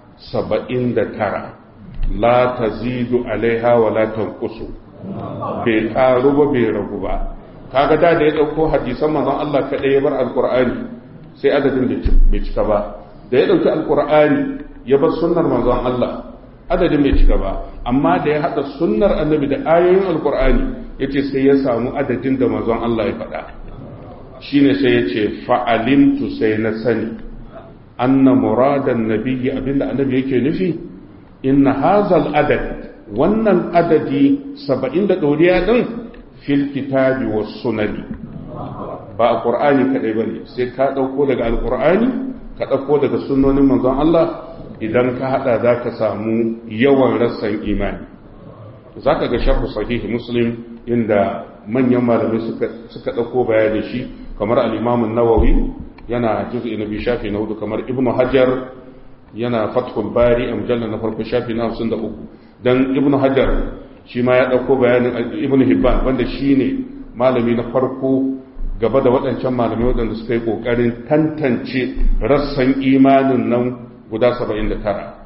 79, la tazidu alaiha wa la tanqusu, bai karu ba bai ragu ba. kaga da ya dauko hadisan manzon Allah kadai ya bar alqur'ani sai adadin bai cika ba, da ya dauki alqur'ani ya bar sunnar manzon Allah adadin bai cika ba, amma da ya hada sunnar annabi da ayoyin alqur'ani yace sai ya samu adadin da manzon Allah ya faɗa. shine sai yace fa'alimtu, sai na sani anna muradan nabiyyi, abinda annabi yake nufi, inna hazal adad, wannan adadi 70 da doriya din fil kitabi was sunani, ba alqur'ani kadai bane, sai ka dauko daga alqur'ani ka dauko daga sunnonin manzon Allah, idan ka hada zaka samu yawan rassan imani. zaka ga sharh sahih muslim inda manyan malamai suka dauko bayanin shi, kamar al-imam an-nawawi yana juz'i na biyu shafi na 4, kamar ibnu hajar yana fathul bari a mujallal na farko shafi na 53, dan ibnu hajar shi ma ya dauko bayanin ibnu hibban, wanda shine malami na farko gaba da waɗancan malamai waɗanda suka yi ƙoƙarin tantance rassan imanin nan guda 79.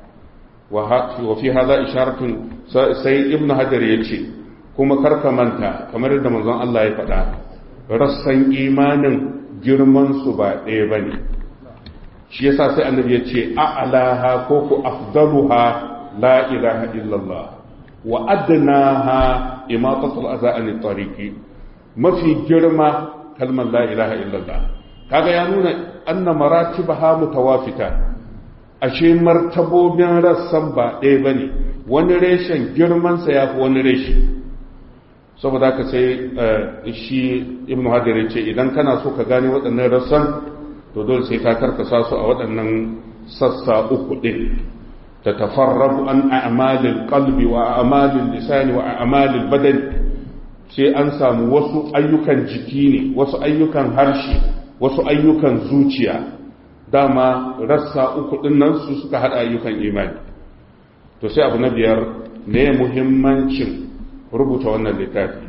wa fi hadha isharatun, sai ibnu hajar yace kuma karka manta, kamar yadda manzon Allah ya faɗa, rassan imanin girman su ba ɗaya bane. shi yasa sai annabi yace a'laha ko ku afdaluha la ilaha illallah wa adnaha imatatul adha an tariqi, mafi girma kalmar la ilaha illallah. kaga ya nuna anna maratibaha mutawafita, ashe martabobin rassan ba ɗaya bane, wani reshen girman sa yafi wani reshe. saboda haka sai shi ibnu hajar ya ce idan kana so ka gane waɗannan rassan, to dole sai ka karkasa su a waɗannan sassa uku ɗin. ta tafarrabu an a'malil qalbi wa a'malil lisani wa a'malil badani, sai an samu wasu ayyukan jiki ne, wasu ayyukan harshe, wasu ayyukan zuciya. dama rassa uku ɗin nan su suka haɗa ayyukan imani. to sai abu na biyar, ne muhimmancin rubuta wannan littafi,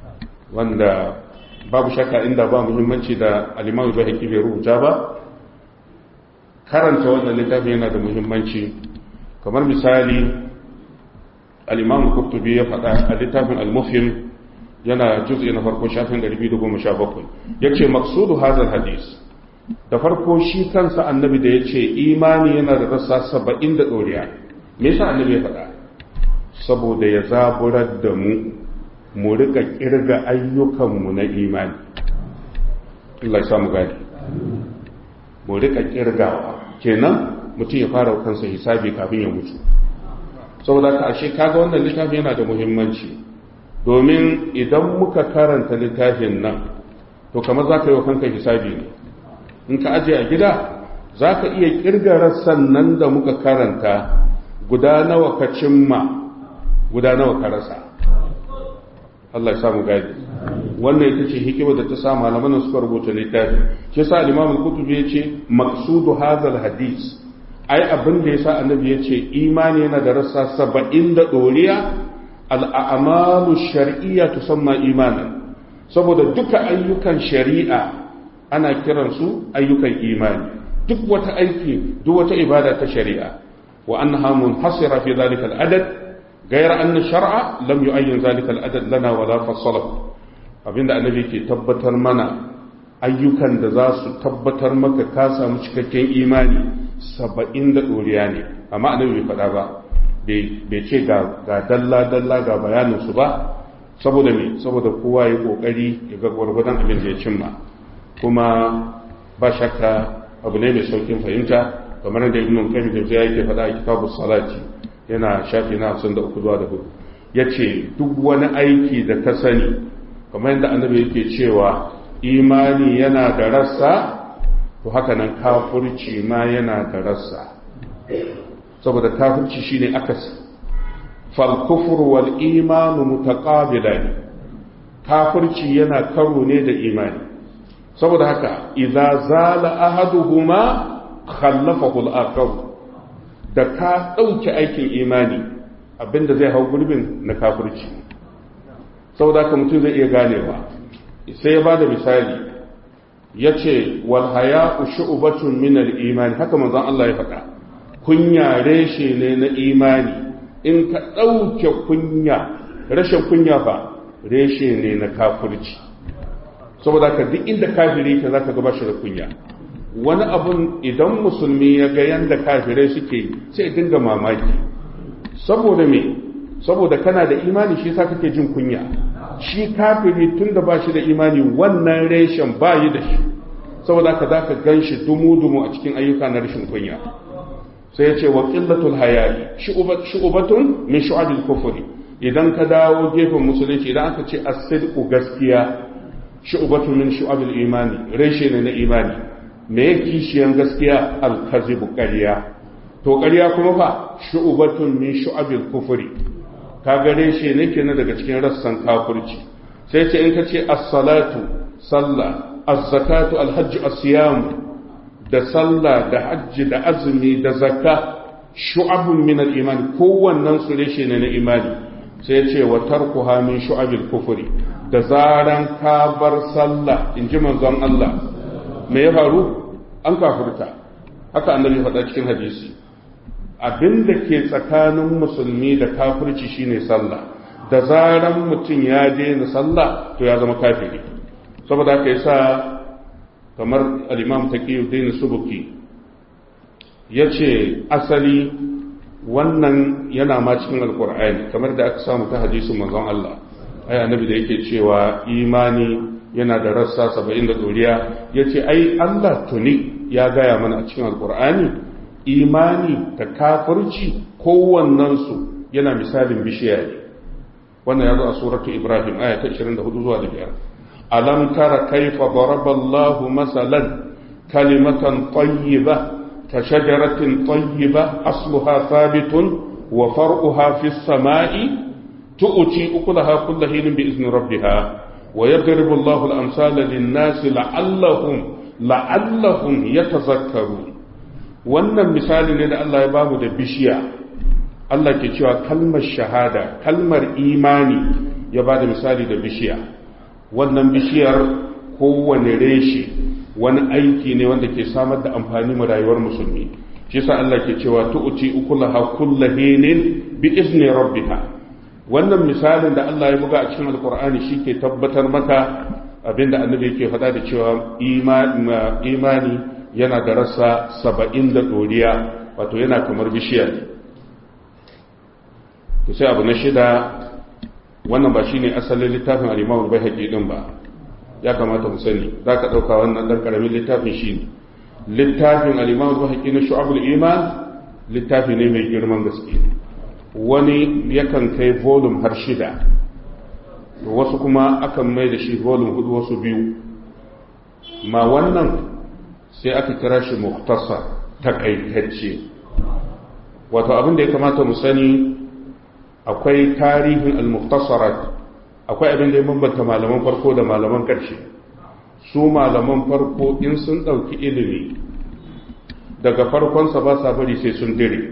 wanda babu shakka inda ba muhimmanci da al-Imam Bayhaqi bai rubuta ba, karanta wannan littafi yana da muhimmanci. kamar misali al-Imam Qurtubi ya faɗa a littafin al-Mufhim, yana juz'i na farko shafin 217, yace maqsudu hadha hadis, da farko shi kansa annabi da yace imani yana da rassa 70 da doriya. me yasa annabi ya faɗa? saboda ya zaburar da mu rika kirga ayyukanmu na imani. Allah ya samu gani, mu rika kirgawa, kenan mutum ya fara kansa hisabi kafin ya mutu. saboda ka ashe kaga wannan littafin yana da muhimmanci, domin idan muka karanta littafin nan, to kamar za ka yi wa kanka hisabi ne. in ka aje a gida, za ka iya kirga rassan nan da muka karanta, guda nawa ka cimma, guda nawa ka rasa. Allah ya samu gadi. wannan ita ce hikima da ta sa malaman suka rubuta littafi. shi yasa Imam Al-Qurtubi yace maqsudu hadha al-hadith, ai abin da yasa annabi yace imani yana da rassa 70 da doriya, al-a'malu shar'iyya tusamma imanan, saboda duka ayyukan shari'a ana kiransu ayyukan imani. duk wata aiki, duk wata ibada ta shari'a, wa annaha munhasira fi dhalika al-adad, غير أن الشرع لم يعين ذلك العدد لنا ولا فصله. abinda annabi ke tabbatar mana, ayyukan da za su tabbatar maka ka samu cikakken imani 70 da doriya ne, amma annabi bai faɗa ba, bai ce ga dalla ga bayanin su ba. saboda me? saboda kowa ya kokari ya ga gwargwadon abin da ya cimma. kuma ba shakka abu ne mai saukin fahimta, kamar da ibn qayyim da yake faɗa a kitabus salati, yana shafi na 53 zuwa da 4, yace duk wani aiki da ka sani, kamar yadda annabi yake cewa imani yana da rassa, to haka nan kafirci ma yana da rassa. saboda kafirci shine akasi, fal kufru wal imanu mutaqabilan, kafirci yana karo ne da imani. saboda haka idza zala ahaduhuma khallafahu al-akhar, da ka dauki aikin imani abinda zai hau gurbin na kafirci. saboda haka mutum zai iya ganewa. Sai ya bada misali yace wal haya'u shu'batun min al-iman, haka manzon Allah ya faɗa, kunya reshe ne na imani. In ka dauke kunya, rashin kunya fa reshe ne na kafirci. saboda haka duk inda kafiri ka zaka ga bashi da kunya. wani abun idan musulmi ya ga yanda kafirai suke sai dinga mamaki. saboda me? saboda kana da imani shi yasa kake jin kunya. shi kafiri tunda bashi da imani wannan reshen bayi da shi, saboda haka zaka ganshi dumu-dumu a cikin ayyuka na rashin kunya. sai ya ce wa qillatul haya'i shu'batun min shu'abil kufri. idan ka dawo gefen musulunci, idan aka ce as-sidqu gaskiya, shu'batun min shu'abil imani, reshe ne na imani. me yake kishiyan gaskiya? al-kadhibu, ƙarya. to ƙarya kuma fa shu'batun min shu'abil kufri, kaga reshe ne kenan daga cikin rassan kafirci. sai ce in ka ce as-salatu sallah, az-zakatu al-hajj as-siyam, da sallah da hajji da azumi da zakka shu'abun min al-iman, kowannen su reshe ne na imani. sai ce wa tarkuha min shu'abil kufri, da zaran ka bar sallah, in ji manzon Allah, me ya faru? an kafirta. haka annabi faɗa cikin hadisi, abinda ke tsakanin musulmi da kafirci shine sallah. da zaran mutum ya daina sallah to ya zama kafiri. saboda haka yasa kamar al-imam taqiyuddin subuki yace asali wannan yana ma cikin alqur'ani, kamar da aka samu ta hadisin manzon Allah. ai annabi da yake cewa imani yana da rassa 70 da doriya, yace ai Allah tuni ya gaya mana a cikin alqur'ani imani da kafirci kowannen su yana misalin bishiya ne. wannan ya zo a suratu ibrahim aya ta 24 zuwa 5. alam tara kaifa daraba Allahu masalan kalimatan tayyibah ka shajaratin tayyibah asluha thabitun wa far'uha fis samai tu'ti ukulaha kullu hinin bi izni rabbiha wa yadribu Allahu al-amsala lin-nasi la'allahum yatazakkarun. wannan misali ne da Allah ya bamu da bishiya. Allah ke cewa kalmar shahada, kalmar imani, ya bada misali da bishiya. wannan bishiyar kowane reshe wani aiki ne wanda ke samar da amfani mu rayuwar musulmi. shi yasa Allah ke cewa tu'ti ukulaha kullu hinin bi izni rabbiha. wannan misalin da Allah ya buga a cikin alkur'ani shi ke tabbatar maka abinda annabi yake faɗa da cewa imani yana da rassa 70 da doriya, wato yana kamar bishiya ne. to sai abu na shida, wannan ba shine asalin littafin al-Imam al-Baihaqi din ba, ya kamata mu sani. zaka dauka wannan dan karamin littafin shine littafin al-Imam al-Baihaqi na Shu'abul Iman. littafi ne mai girman gaske, wani yakan kai volume har 6, wasu kuma akan mai da shi volume 4, wasu 2. ma wannan sai aka kira shi mukhtasar, takaitacce. wato abin da ya kamata mu sani, akwai tarihin al-mukhtasarat, akwai abin da ya bambanta malaman farko da malaman ƙarshe. su malaman farko in sun ɗauki ilimi daga farkonsa ba sa bari sai sun dire.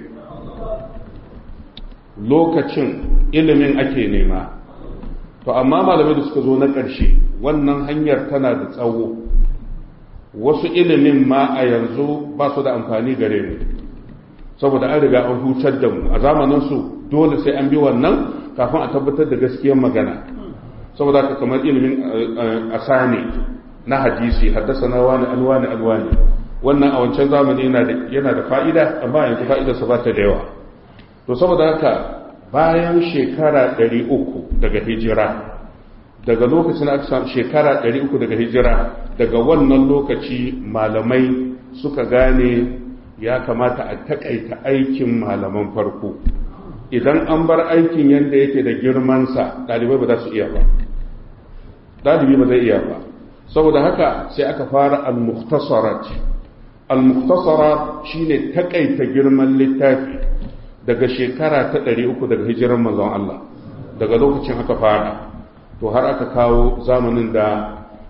lokacin ilimin ake nema. to amma malamai da suka zo na ƙarshe, wannan hanyar tana da tsawo. wasu ilimin ma a yanzu ba su da amfani gare mu, saboda an riga an hutar da mu. a zamaninsu dole sai an bi wannan kafin a tabbatar da gaskiyar magana. saboda haka kamar ilimin asani na hadisi, haddasa na wani alwani, wannan a wancan zamani yana da fa'ida, amma yanzu fa'idarsa ba ta da yawa. to saboda haka bayan shekara 300 daga hijira, daga lokacin aka samu shekara 300 daga hijira, daga wannan lokaci malamai suka gane ya kamata a takaita aikin malaman farko. idan an bar aikin yadda yake da girmansa, ɗalibai ba za su iya ba, ɗalibi ba zai iya ba. saboda haka sai aka fara al-mukhtasarat. al-mukhtasarat shine takaita girman littafi daga shekara ta 300 daga hijiran manzon Allah. daga lokacin aka fara, to har aka kawo zamanin da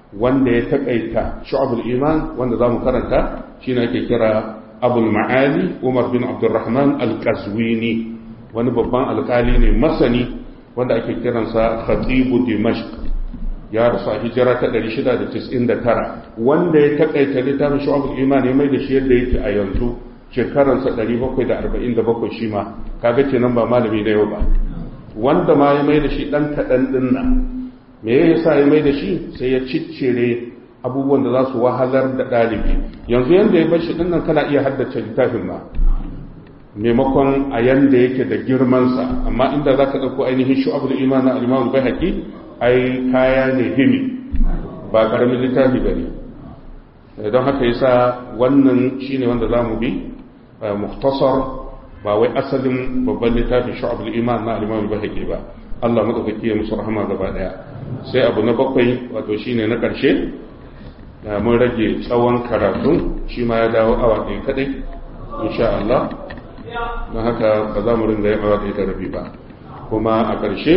wanda ya takaita shu'abul iman wanda zamu karanta shine ake kira abul ma'ali Umar bin Abdurrahman al-Qazwini, wani babban alkali ne masani wanda ake kiransa khatibu Dimashq, ya rasu a hijira ta 699. wanda ya takaita littafin shu'abul iman ya mai da shi yadda yake a yanzu shekaransa 747 shi ma, kaga kenan ba malami da yau ba. Wanda ma ya mai da shi dan kadan din nan, me yasa ya mai da shi? Sai ya ciccire abubuwan da za su wahalar da dalibi. Yanzu yanda ya bar shi din nan kana iya haddace littafin ma maimakon a yanda yake da girman sa, amma inda zaka dauko ainihin shu'abul iman na al-Imam Baihaqi ai kaya ne himi, ba karamin littafi bane. Don haka yasa wannan shine wanda zamu bi mukhtasar, ba wai asalin babban littafin shu'abul iman na al-Imam Baihaqi ba. Allah madaukaki ya musu rahama gaba daya. Sai abu na bakwai, wato shine na karshe, mun rage tsawon karatu, shi ma ya dawo awa ɗaya kadai insha Allah. Don haka ba za mu ringa yin awa ɗaya da rabi ba. Kuma a ƙarshe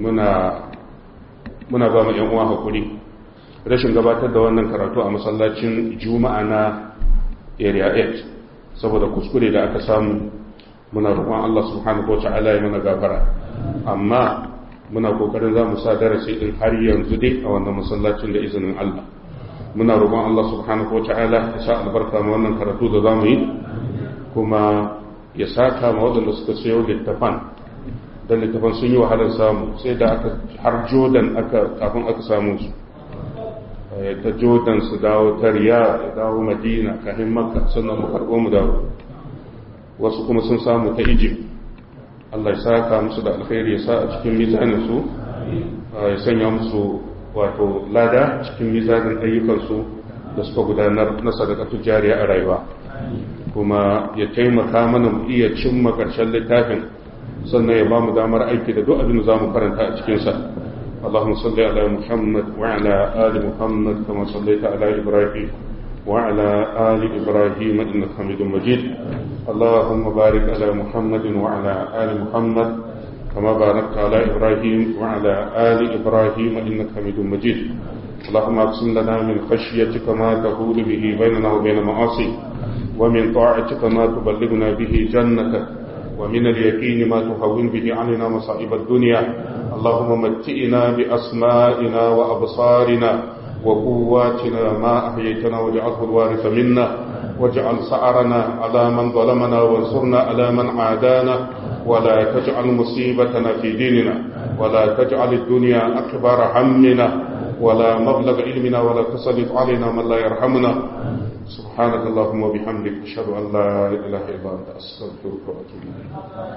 muna ba mu 'yan uwa hakuri rashin gabatar da wannan karatu a masallacin Juma'a na Area 8 saboda kuskure da aka samu. Muna roƙon Allah subhanahu wata'ala ya mana gafara, amma muna kokarin za mu sa darasi din har yanzu dai a wannan masallacin da izinin Allah. Muna roƙon Allah subhanahu wata'ala ya sa albarka ma wannan karatu da za mu yi, kuma ya saka ma waɗanda suka sayo littafan, dan littafan sun yi wahalar samu, sai da aka har Jordan kafin aka samu su, ta Jordan su dawo ta Riyadh ya dawo Madina kafin Makka, sannan mu karɓo mu dawo. Wasu kuma sun samu ta Egypt. Allah ya saka musu da alkhairi, ya sa a cikin mizanin su, ya sanya musu wato lada cikin mizanin ayyukansu da suka gudanar na sadaqatul jariya a rayuwa, kuma ya taimaka mana mu iya cimma ƙarshen littafin, sannan ya ba mu damar aiki da duk abin da zamu karanta a cikin sa. اللهم صل على محمد وعلى آل محمد كما صليت على إبراهيم وعلى آل إبراهيم إنك حميد مجيد. اللهم بارك على محمد وعلى آل محمد كما باركت على إبراهيم وعلى آل إبراهيم إنك حميد مجيد. اللهم اقسم لنا من خشيتك ما تحول به بيننا وبين معاصيك، ومن طاعتك ما تبلغنا به جنتك، ومن اليقين ما تهون به علينا مصائب الدنيا. اللهم متئنا بأسمائنا وأبصارنا وقواتنا ما أحييتنا، واجعله الوارث منا، واجعل سعرنا على من ظلمنا، وانصرنا على من عادانا، ولا تجعل مصيبتنا في ديننا، ولا تجعل الدنيا أكبر همنا ولا مبلغ علمنا، ولا تسلط علينا من لا يرحمنا. سبحانك اللهم وبحمدك أشهد أن لا إله إلا أنت أستغفرك وأتوب إليك.